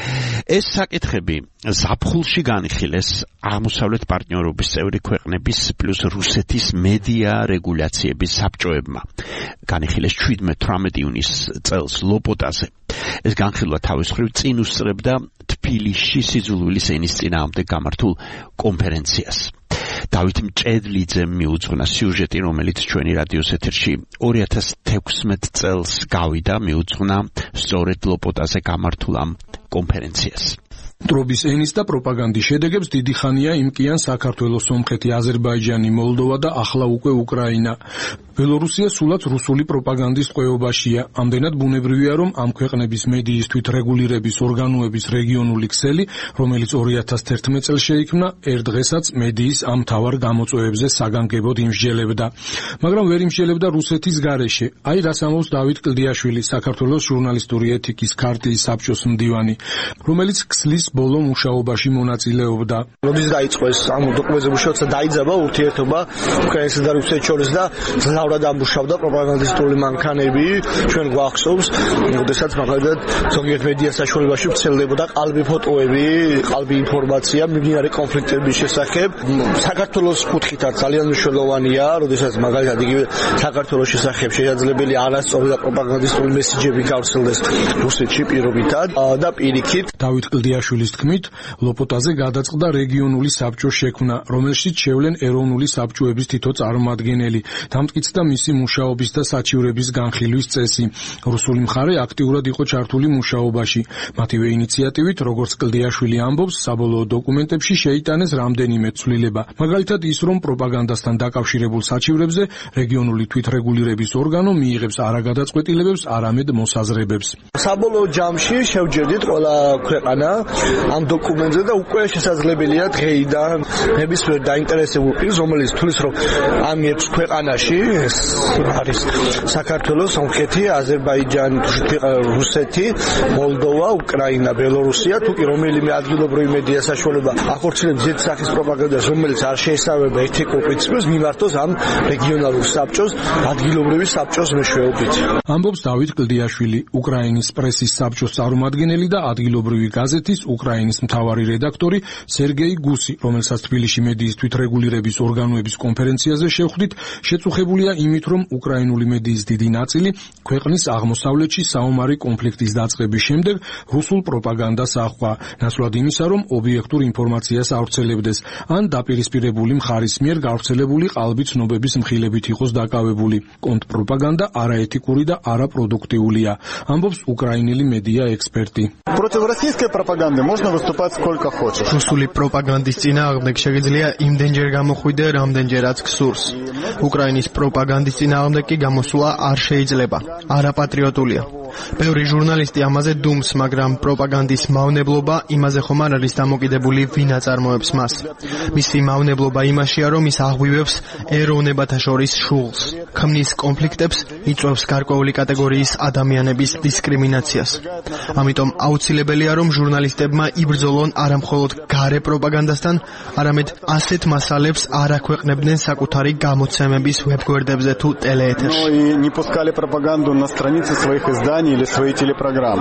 ეს საკითხები ზაფხულში განიხილეს აღმოსავლეთ პარტნიორობის წევრი ქვეყნების პლუს რუსეთის მედია რეგულაციების საბჭოებმა. განიხილეს შვიდმეტ თვრამეტ ივნის წელს ლოპოტაზე. ეს განხილვა თავის მხრივ წინ უსწრებდა თბილისში სიძულვილის ენის წინააღმდეგ გამართულ კონფერენციას. დავით მჭედლიძემ მიუძღვნა სიუჟეტი, რომელიც ჩვენი რადიოს ეთერში ორი ათას თექვსმეტ წელს გავიდა, მიუძღვნა სწორედ ლოპოტაზე გამართულ ამ კონფერენციას. ტრობის ენის და პროპაგანდის შედეგებს დიდი ხანია იმკიან საქართველოს, სომხეთი, აზერბაიჯანი, მოლდოვა და ახლა უკვე უკრაინა. ბელორუსია სულაც რუსული პროპაგანდის ტყვეობაშია. ამდენად ბუნებრივია, რომ ამ ქვეყნების მედიის თვითრეგულირების ორგანოების რეგიონული ქსელი, რომელიც ორი ათას თერთმეტ წელს შეიქმნა, ერთ დღესაც მედიის ამ მთავარ გამოწვევებზე საგანგებოდ იმსჯელებდა. მაგრამ ვერ იმსჯელებდა რუსეთის გარეშე. აი რას ამბობს დავით კლდიაშვილი, საქართველოს ჟურნალისტური ეთიკის ქარტიის საბჭოს მდივანი, რომელიც ქსლის ბოლო მუშაობაში მონაწილეობდა. როდის დაიწყო ეს ამ დოკუმენტზე მუშაობა, დაიძაბა ურთიერთობა უკრაინასა და რუსეთს შორის და ძლავრად ამუშავდა პროპაგანდისტული მანქანები. ჩვენ გვახსოვს, როდესაც მაგალითად ზოგიერთ მედია საშუალებაში ვრცელდებოდა ყალბი ფოტოები, ყალბი ინფორმაცია მიმდინარე კონფლიქტების შესახებ. საქართველოს კუთხითაც ძალიან მნიშვნელოვანია, როდესაც მაგალითად იგივე საქართველოს შესახებ შესაძლებელი არასწორი და პროპაგანდისტული მესიჯები გავრცელდეს რუსეთში პირობითად და პირიქით. დავით კლდიაშვილის თქმით, ლოპოტაზე გადაწყდა რეგიონული საბჭოს შექმნა, რომელშიც შევლენ ეროვნული საბჭოების თითო წარმომადგენელი. დამტკიცდა მისი მუშაობის და საჩივრების განხილვის წესი. რუსული მხარე აქტიურად იყო ჩართული მუშაობაში. მათივე ინიციატივით, როგორც კლდიაშვილი ამბობს, საბოლოო დოკუმენტებში შეიტანეს რამდენიმე ცვლილება. მაგალითად ის, რომ პროპაგანდასთან დაკავშირებულ საჩივრებზე რეგიონული თვითრეგულირების ორგანო მიიღებს არა გადაწყვეტილებებს, არამედ მოსაზრებებს. საბოლოო ჯამში შევჯერდით ყველა ქვეყანა ამ დოკუმენტზე და უკვე შესაძლებელია დღეიდან ნებისმიერ დაინტერესებულ პირს, რომელიც თulis რომ ამ ექვს ქვეყანაში ეს არის საქართველოს, სომხეთი, აზერბაიჯანი, რუსეთი, მოლდოვა, უკრაინა, ბელორუსია, თუ კი რომელიმე ადგილობრივი მედია საშუალება ახორციელებს ზედ სახის პროპაგანდას, რომელიც არ შეესაბამება ეთიკურ პრინციპებს, მიმართოს ამ რეგიონალურ საბჭოს, ადგილობრივი საბჭოს მეშვეობით. ამბობს დავით კლდიაშვილი, უკრაინის პრესის საბჭოს წარმომადგენელი და ადგილობრივი გაზეთის უკრაინის მთავარი რედაქტორი სერგეი გუსი, რომელსაც თბილისში მედიის თვითრეგულირების ორგანოების კონფერენციაზე შევხვდით, შეწუხებულია იმით, რომ უკრაინული მედიის დიდი ნაწილი ქვეყნის აღმოსავლეთში საომარი კონფლიქტის დაწყების შემდეგ რუსულ პროპაგანდას აჰყვა, ნაცვლად იმისა, რომ ობიექტურ ინფორმაციას ავრცელებდეს, ან დაპირისპირებული მხარის მიერ გავრცელებული ყალბი ცნობების მხილებით იყოს დაკავებული. კონტრპროპაგანდა არაეთიკური და არაპროდუქტიულია, ამბობს უკრაინელი მედია ექსპერტი. Против российской пропаганды можно выступать сколько хочешь. რუსული პროპაგანდის წინააღმდეგ შეგიძლია იმდენჯერ გამოხვიდე, რამდენჯერაც გსურს. უკრაინის პროპაგანდის წინააღმდეგ კი გამოსვლა არ შეიძლება. არაპატრიოტულია. ბევრი ჟურნალისტი ამაზე დუმს, მაგრამ პროპაგანდის მავნებლობა იმაზე ხომ არ არის დამოკიდებული, ვინ აწარმოებს მას. მისი მავნებლობა იმაშია, რომ ის აღვივებს ეროვნებათა შორის შუღლს, ქმნის კონფლიქტებს, იწვევს გარკვეული კატეგორიის ადამიანების დისკრიმინაციას. ამიტომ აუცილებელია, რომ ჟურნალისტებმა იბრძოლონ არა მხოლოდ გარე პროპაგანდასთან, არამედ ასეთ მასალებს არ აქვეყნებდნენ საკუთარი გამოცემების ვებგვერდებზე თუ ტელეეთერში. Ну и не пускали пропаганду на страницы своих изданий или свои телепрограммы.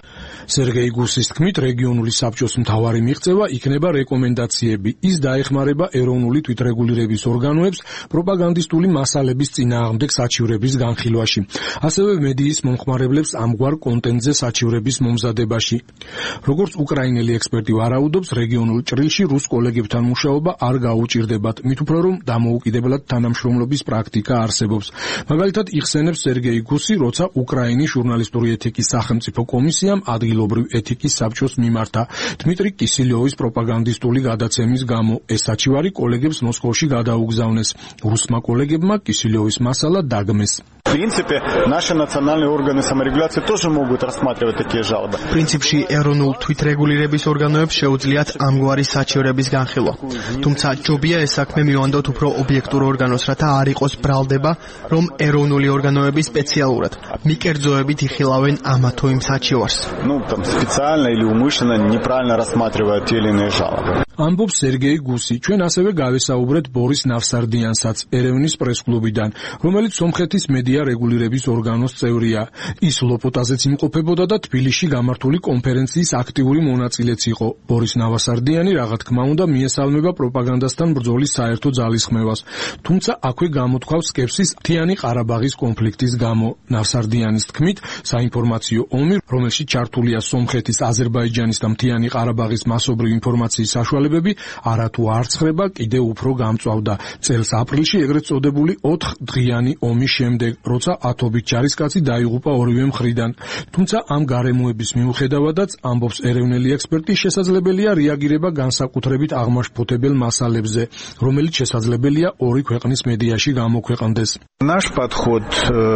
სერგეი გუსის თქმით, რეგიონული საბჭოს მთავარი მიღწევა იქნება რეკომენდაციები. ის დაეხმარება ეროვნული თვითრეგულირების ორგანოებს პროპაგანდისტული მასალების წინააღმდეგ საჩივრების განხილვაში, ასევე მედიის მომხმარებლებს ამგვარ კონტენტზე საჩივრების მომზადებაში. როგორც უკრაინელი ექსპერტი ვარაუდობს, რეგიონულ ჭრილში რუს კოლეგებთან მუშაობა არ გაუჭირდებათ, მით უფრო რომ დამოუკიდებლად თანამშრომლობის პრაქტიკა არსებობს. მაგალითად, იხსენებს სერგეი გუსი, როცა უკრაინის ჟურნალისტური ეთიკის სახელმწიფო კომისიამ ადგილობრივ ეთიკის საბჭოს მიმართა დმიტრი კისილიოვის პროპაგანდისტული გადაცემის გამო. ეს საჩივარი კოლეგებს მოსკოვში გადაუგზავნეს. რუსმა კოლეგებმა კისილიოვის მასალა დაგმეს. В принципе, наши национальные органы саморегуляции тоже могут рассматривать такие жалобы. პრინციპში ეროვნულ თვითრეგულირების ორგანოებს შეუძლიათ ამგვარი საჩივრების განხილვა. თუმცა ჯობია ეს საქმე მივანდოთ უფრო ობიექტურ ორგანოს, რათა არ იყოს ბრალდება, რომ ეროვნული ორგანოები სპეციალურად მიკერძოებით იხილავენ ამა თუ იმ საჩივარს. Ну, там специально или умышленно неправильно рассматривают те или иные жалобы. ამბობს სერგეი გუსი. ჩვენ ასევე გავესაუბრეთ ბორის ნავსარდიანსაც ერევნის პრესკლუბიდან, რომელიც სომხეთის მედია რეგულირების ორგანოს წევრია. ის ლოპოტაზეც იმყოფებოდა და თბილისში გამართული კონფერენციის აქტიური მონაწილეც იყო. ბორის ნავსარდიანი რაღა თქმა უნდა მიესალმება პროპაგანდასთან ბრძოლის საერთო ძალისხმევას, თუმცა აქვე გამოთქვავს სკეპსის მთიანი ყარაბაღის კონფლიქტის გამო. ნავსარდიანის თქმით, საინფორმაციო ომი, რომელშიც ჩართულია სომხეთის, აზერბაიჯანის და მთიანი ყარაბაღის მასობრივი ინფორმაციის საშუალებები, არათუ არ ცხრება, კიდევ უფრო გამწვავდა. წელს აპრილში ეგრეთ წოდებული ოთხ დღიანი ომის შემდეგ, როცა ათობით ჯარისკაცი დაიღუპა ორივე მხრიდან. თუმცა ამ გარემოების მიუხედავადაც, ამბობს ეროვნული ექსპერტი, შესაძლებელია რეაგირება განსაკუთრებით აღმაშფოთებელ მასალებზე, რომელიც შესაძლებელია ორი ქვეყნის მედიაში გამოქვეყნდეს. Наш подход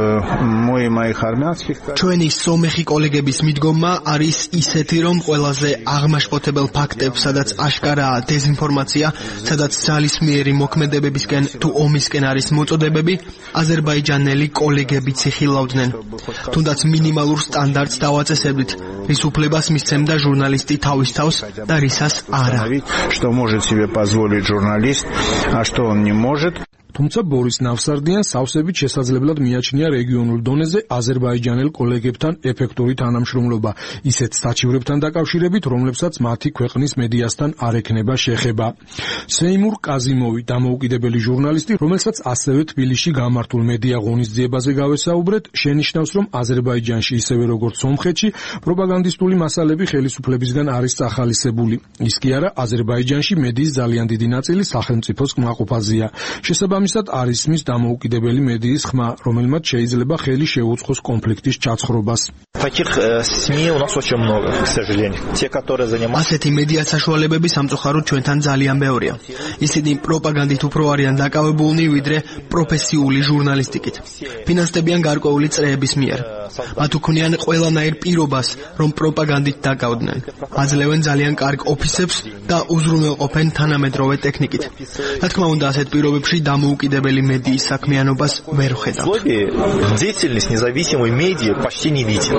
мой и моих армянских ჩვენი სომეხი კოლეგების მიდგომა არის ისეთი, რომ ყველაზე აღმაშფოთებელ ფაქტებს, სადაც აშკარაა დეზინფორმაცია, სადაც ძალისმიერი მოქმედებებისკენ თუ ომისკენ არის მოწოდებები, აზერბაიჯანელი კოლეგებიც იხილავდნენ. თუნდაც მინიმალურ სტანდარტს დავაწესებდით, რის უფლებას მისცემდა ჟურნალისტი თავის თავს და რისას არა. Что может себе позволить журналист, а что он не может. თუმცა ბორის ნავსარდიანს სავსებით შესაძლებლად მიაჩნია რეგიონულ დონეზე აზერბაიჯანელ კოლეგებთან ეფექტური თანამშრომლობა, ისეთ საჩივრებთან დაკავშირებით, რომლებსაც მათი ქვეყნის მედიასთან არ ექნება შეხება. სეიმურ კაზიმოვი, დამოუკიდებელი ჟურნალისტი, რომელსაც ასევე თბილისში გამართულ მედია ღონისძიებაზე გავესაუბრეთ, შენიშნავს, რომ აზერბაიჯანში ისევე როგორც სომხეთში პროპაგანდისტული მასალები ხელისუფლებისგან არის წახალისებული. ის კი არა, აზერბაიჯანში მედიის ძალიან დიდი ნაწილი სახელმწიფოს კმაყოფაზეა. შესაბამისად არის მის დამოუკიდებელი მედიის ხმა, რომელმაც შეიძლება ხელი შეუწყოს კონფლიქტის ჩაცხრობას. Таких СМИ у нас очень много, к сожалению. Те, которые занимаются ასეთი მედია საშუალებები სამწუხაროდ ჩვენთან ძალიან ბევრია. ისინი პროპაგანდით უფრო არიან დაკავებულნი, ვიდრე პროფესიული ჟურნალისტიკით. ფინანსდებიან გარკვეული წრეების მიერ. მათ უქმნიან ყველანაირ პირობას, რომ პროპაგანდით დაკავდნენ. აძლევენ ძალიან კარგ ოფისებს და უზრუნველყოფენ თანამედროვე ტექნიკით. რა თქმა უნდა, ასეთ პირობებში დამოუკიდებელი მედიის საქმიანობას ვერ ხედავთ. деятельность независимой медиа почти не виден.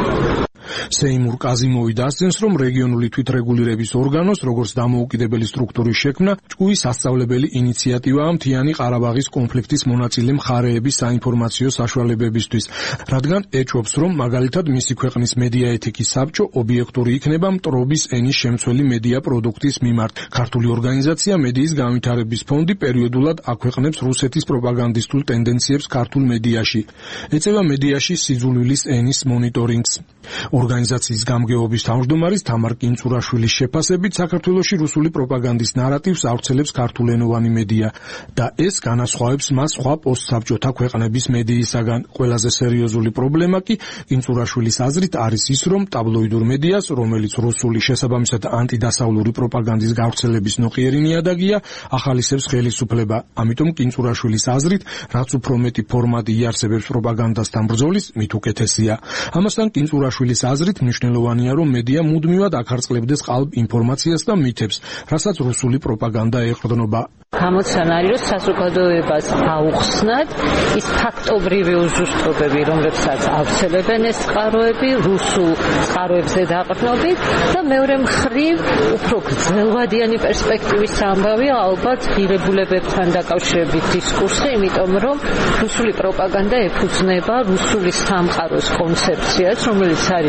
სეიმურ კაზიმოვი დასძენს, რომ რეგიონული თვითრეგულირების ორგანოს, როგორც დამოუკიდებელი სტრუქტურის შექმნა, ჭკუის სასწავლებელი ინიციატივაა მთიანი ყარაბაღის კონფლიქტის მონაწილე მხარეების საინფორმაციო საშუალებებისთვის, რადგან ეჭვობს, რომ მაგალითად მისი ქვეყნის მედია ეთიკის საბჭო ობიექტური იქნება მტრობის ენის შემცველი მედია პროდუქტის მიმართ. ქართული ორგანიზაცია მედიის განვითარების ფონდი პერიოდულად აქვეყნებს რუსეთის პროპაგანდისტულ ტენდენციებს ქართულ მედიაში. ეწევა მედიაში სიძულვილის ენის მონიტორინგს. ორგანიზაციის გამგეობის თავმჯდომარის თამარ კინწურაშვილის შეფასებით, საქართველოში რუსული პროპაგანდის ნარატივს ავრცელებს ქართულენოვანი მედია და ეს განასხვავებს მას სხვა პოსტსაბჭოთა ქვეყნების მედიისაგან. ყველაზე სერიოზული პრობლემა კი კინწურაშვილის აზრით არის ის, რომ ტაბლოიდურ მედიას, რომელიც რუსული შესაბამისად ანტიდასავლური პროპაგანდის გავრცელების ნოყიერი ნიადაგია, ახალისებს ხელისუფლება. ამიტომ კინწურაშვილის აზრით, რაც უფრო მეტი ფორმატი იარსებებს პროპაგანდასთან ბრძოლის, მით უკეთესია. ამასთან კინწურაშვილის აზრით მნიშვნელოვანია, რომ მედია მუდმივად აკარწყლებდეს ყალბ ინფორმაციას და მითებს, რასაც რუსული პროპაგანდა ეყრდნობა. გამოცანა არის, რომ საზოგადოებას აუხსნათ ის ფაქტობრივი უზუსტობები, რომლებსაც ავრცელებენ ეს წყაროები, რუსულ წყაროებზე დაყრდნობით და მეორე მხრივ უფრო გრძელვადიანი პერსპექტივის ამბავია ალბათ ღირებულებებთან დაკავშირებით დისკურსი, იმიტომ რომ რუსული პროპაგანდა ეფუძნება რუსული სამყაროს კონცეფციას, რომელიც არის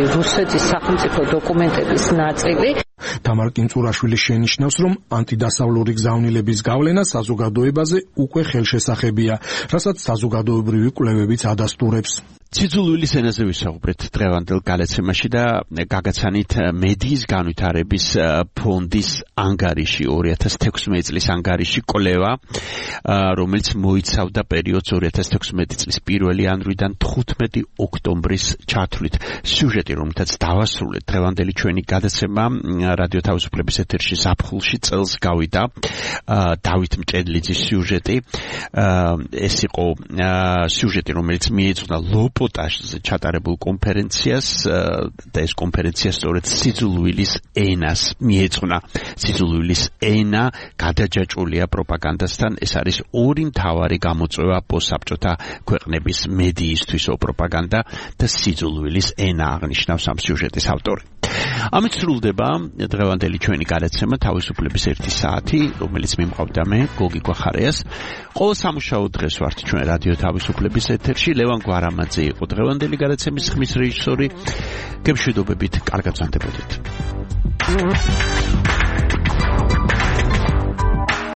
რუსეთის სახელმწიფო დოკუმენტების ნაწილი. თამარ კინწურაშვილი შენიშნავს, რომ ანტიდასავლური გზავნილების გავლენა საზოგადოებაზე უკვე ხელშესახებია, რასაც საზოგადოებრივი კვლევებიც ადასტურებს. ციცულვილის ენაზე ვისაუბრეთ დღევანდელ გადაცემაში და გაგაცანით მედიის განვითარების ფონდის ანგარიში ორი ათას თექვსმეტი წლის ანგარიში კვლევა, რომელიც მოიცავდა პერიოდს ორი ათას თექვსმეტი წლის პირველი იანვრიდან თხუთმეტი ოქტომბრის ჩათვლით. სიუჟეტი, რომელთაც დავასრულეთ დღევანდელი ჩვენი გადაცემა რადიო თავისუფლების ეთერში ზაფხულში წელს გავიდა, დავით მჭედლიძის სიუჟეტი. ეს იყო სიუჟეტი, რომელიც მიეძღვნა ლოპოტაშზე ჩატარებულ კონფერენციას და ეს კონფერენცია სწორედ სიძულვილის ენას მიეძღვნა. სიძულვილის ენა გადაჯაჭვულია პროპაგანდასთან. ეს არის ორი მთავარი გამოწვევა პოსტსაბჭოთა ქვეყნების მედიისთვის პროპაგანდა და სიძულვილის ენა, აღნიშნავს ამ სიუჟეტის ავტორი. ამით სრულდება დღევანდელი ჩვენი გადაცემა თავისუფლების ერთი საათი, რომელიც მიმყავდა მე, გოგი გვახარიას. ყოველ სამუშაო დღეს ვართ ჩვენ რადიო თავისუფლების ეთერში. ლევან გვარამაძე იყო დღევანდელი გადაცემის ხმის რეჟისორი. გემშვიდობებით, კარგად ვზანდებოდეთ.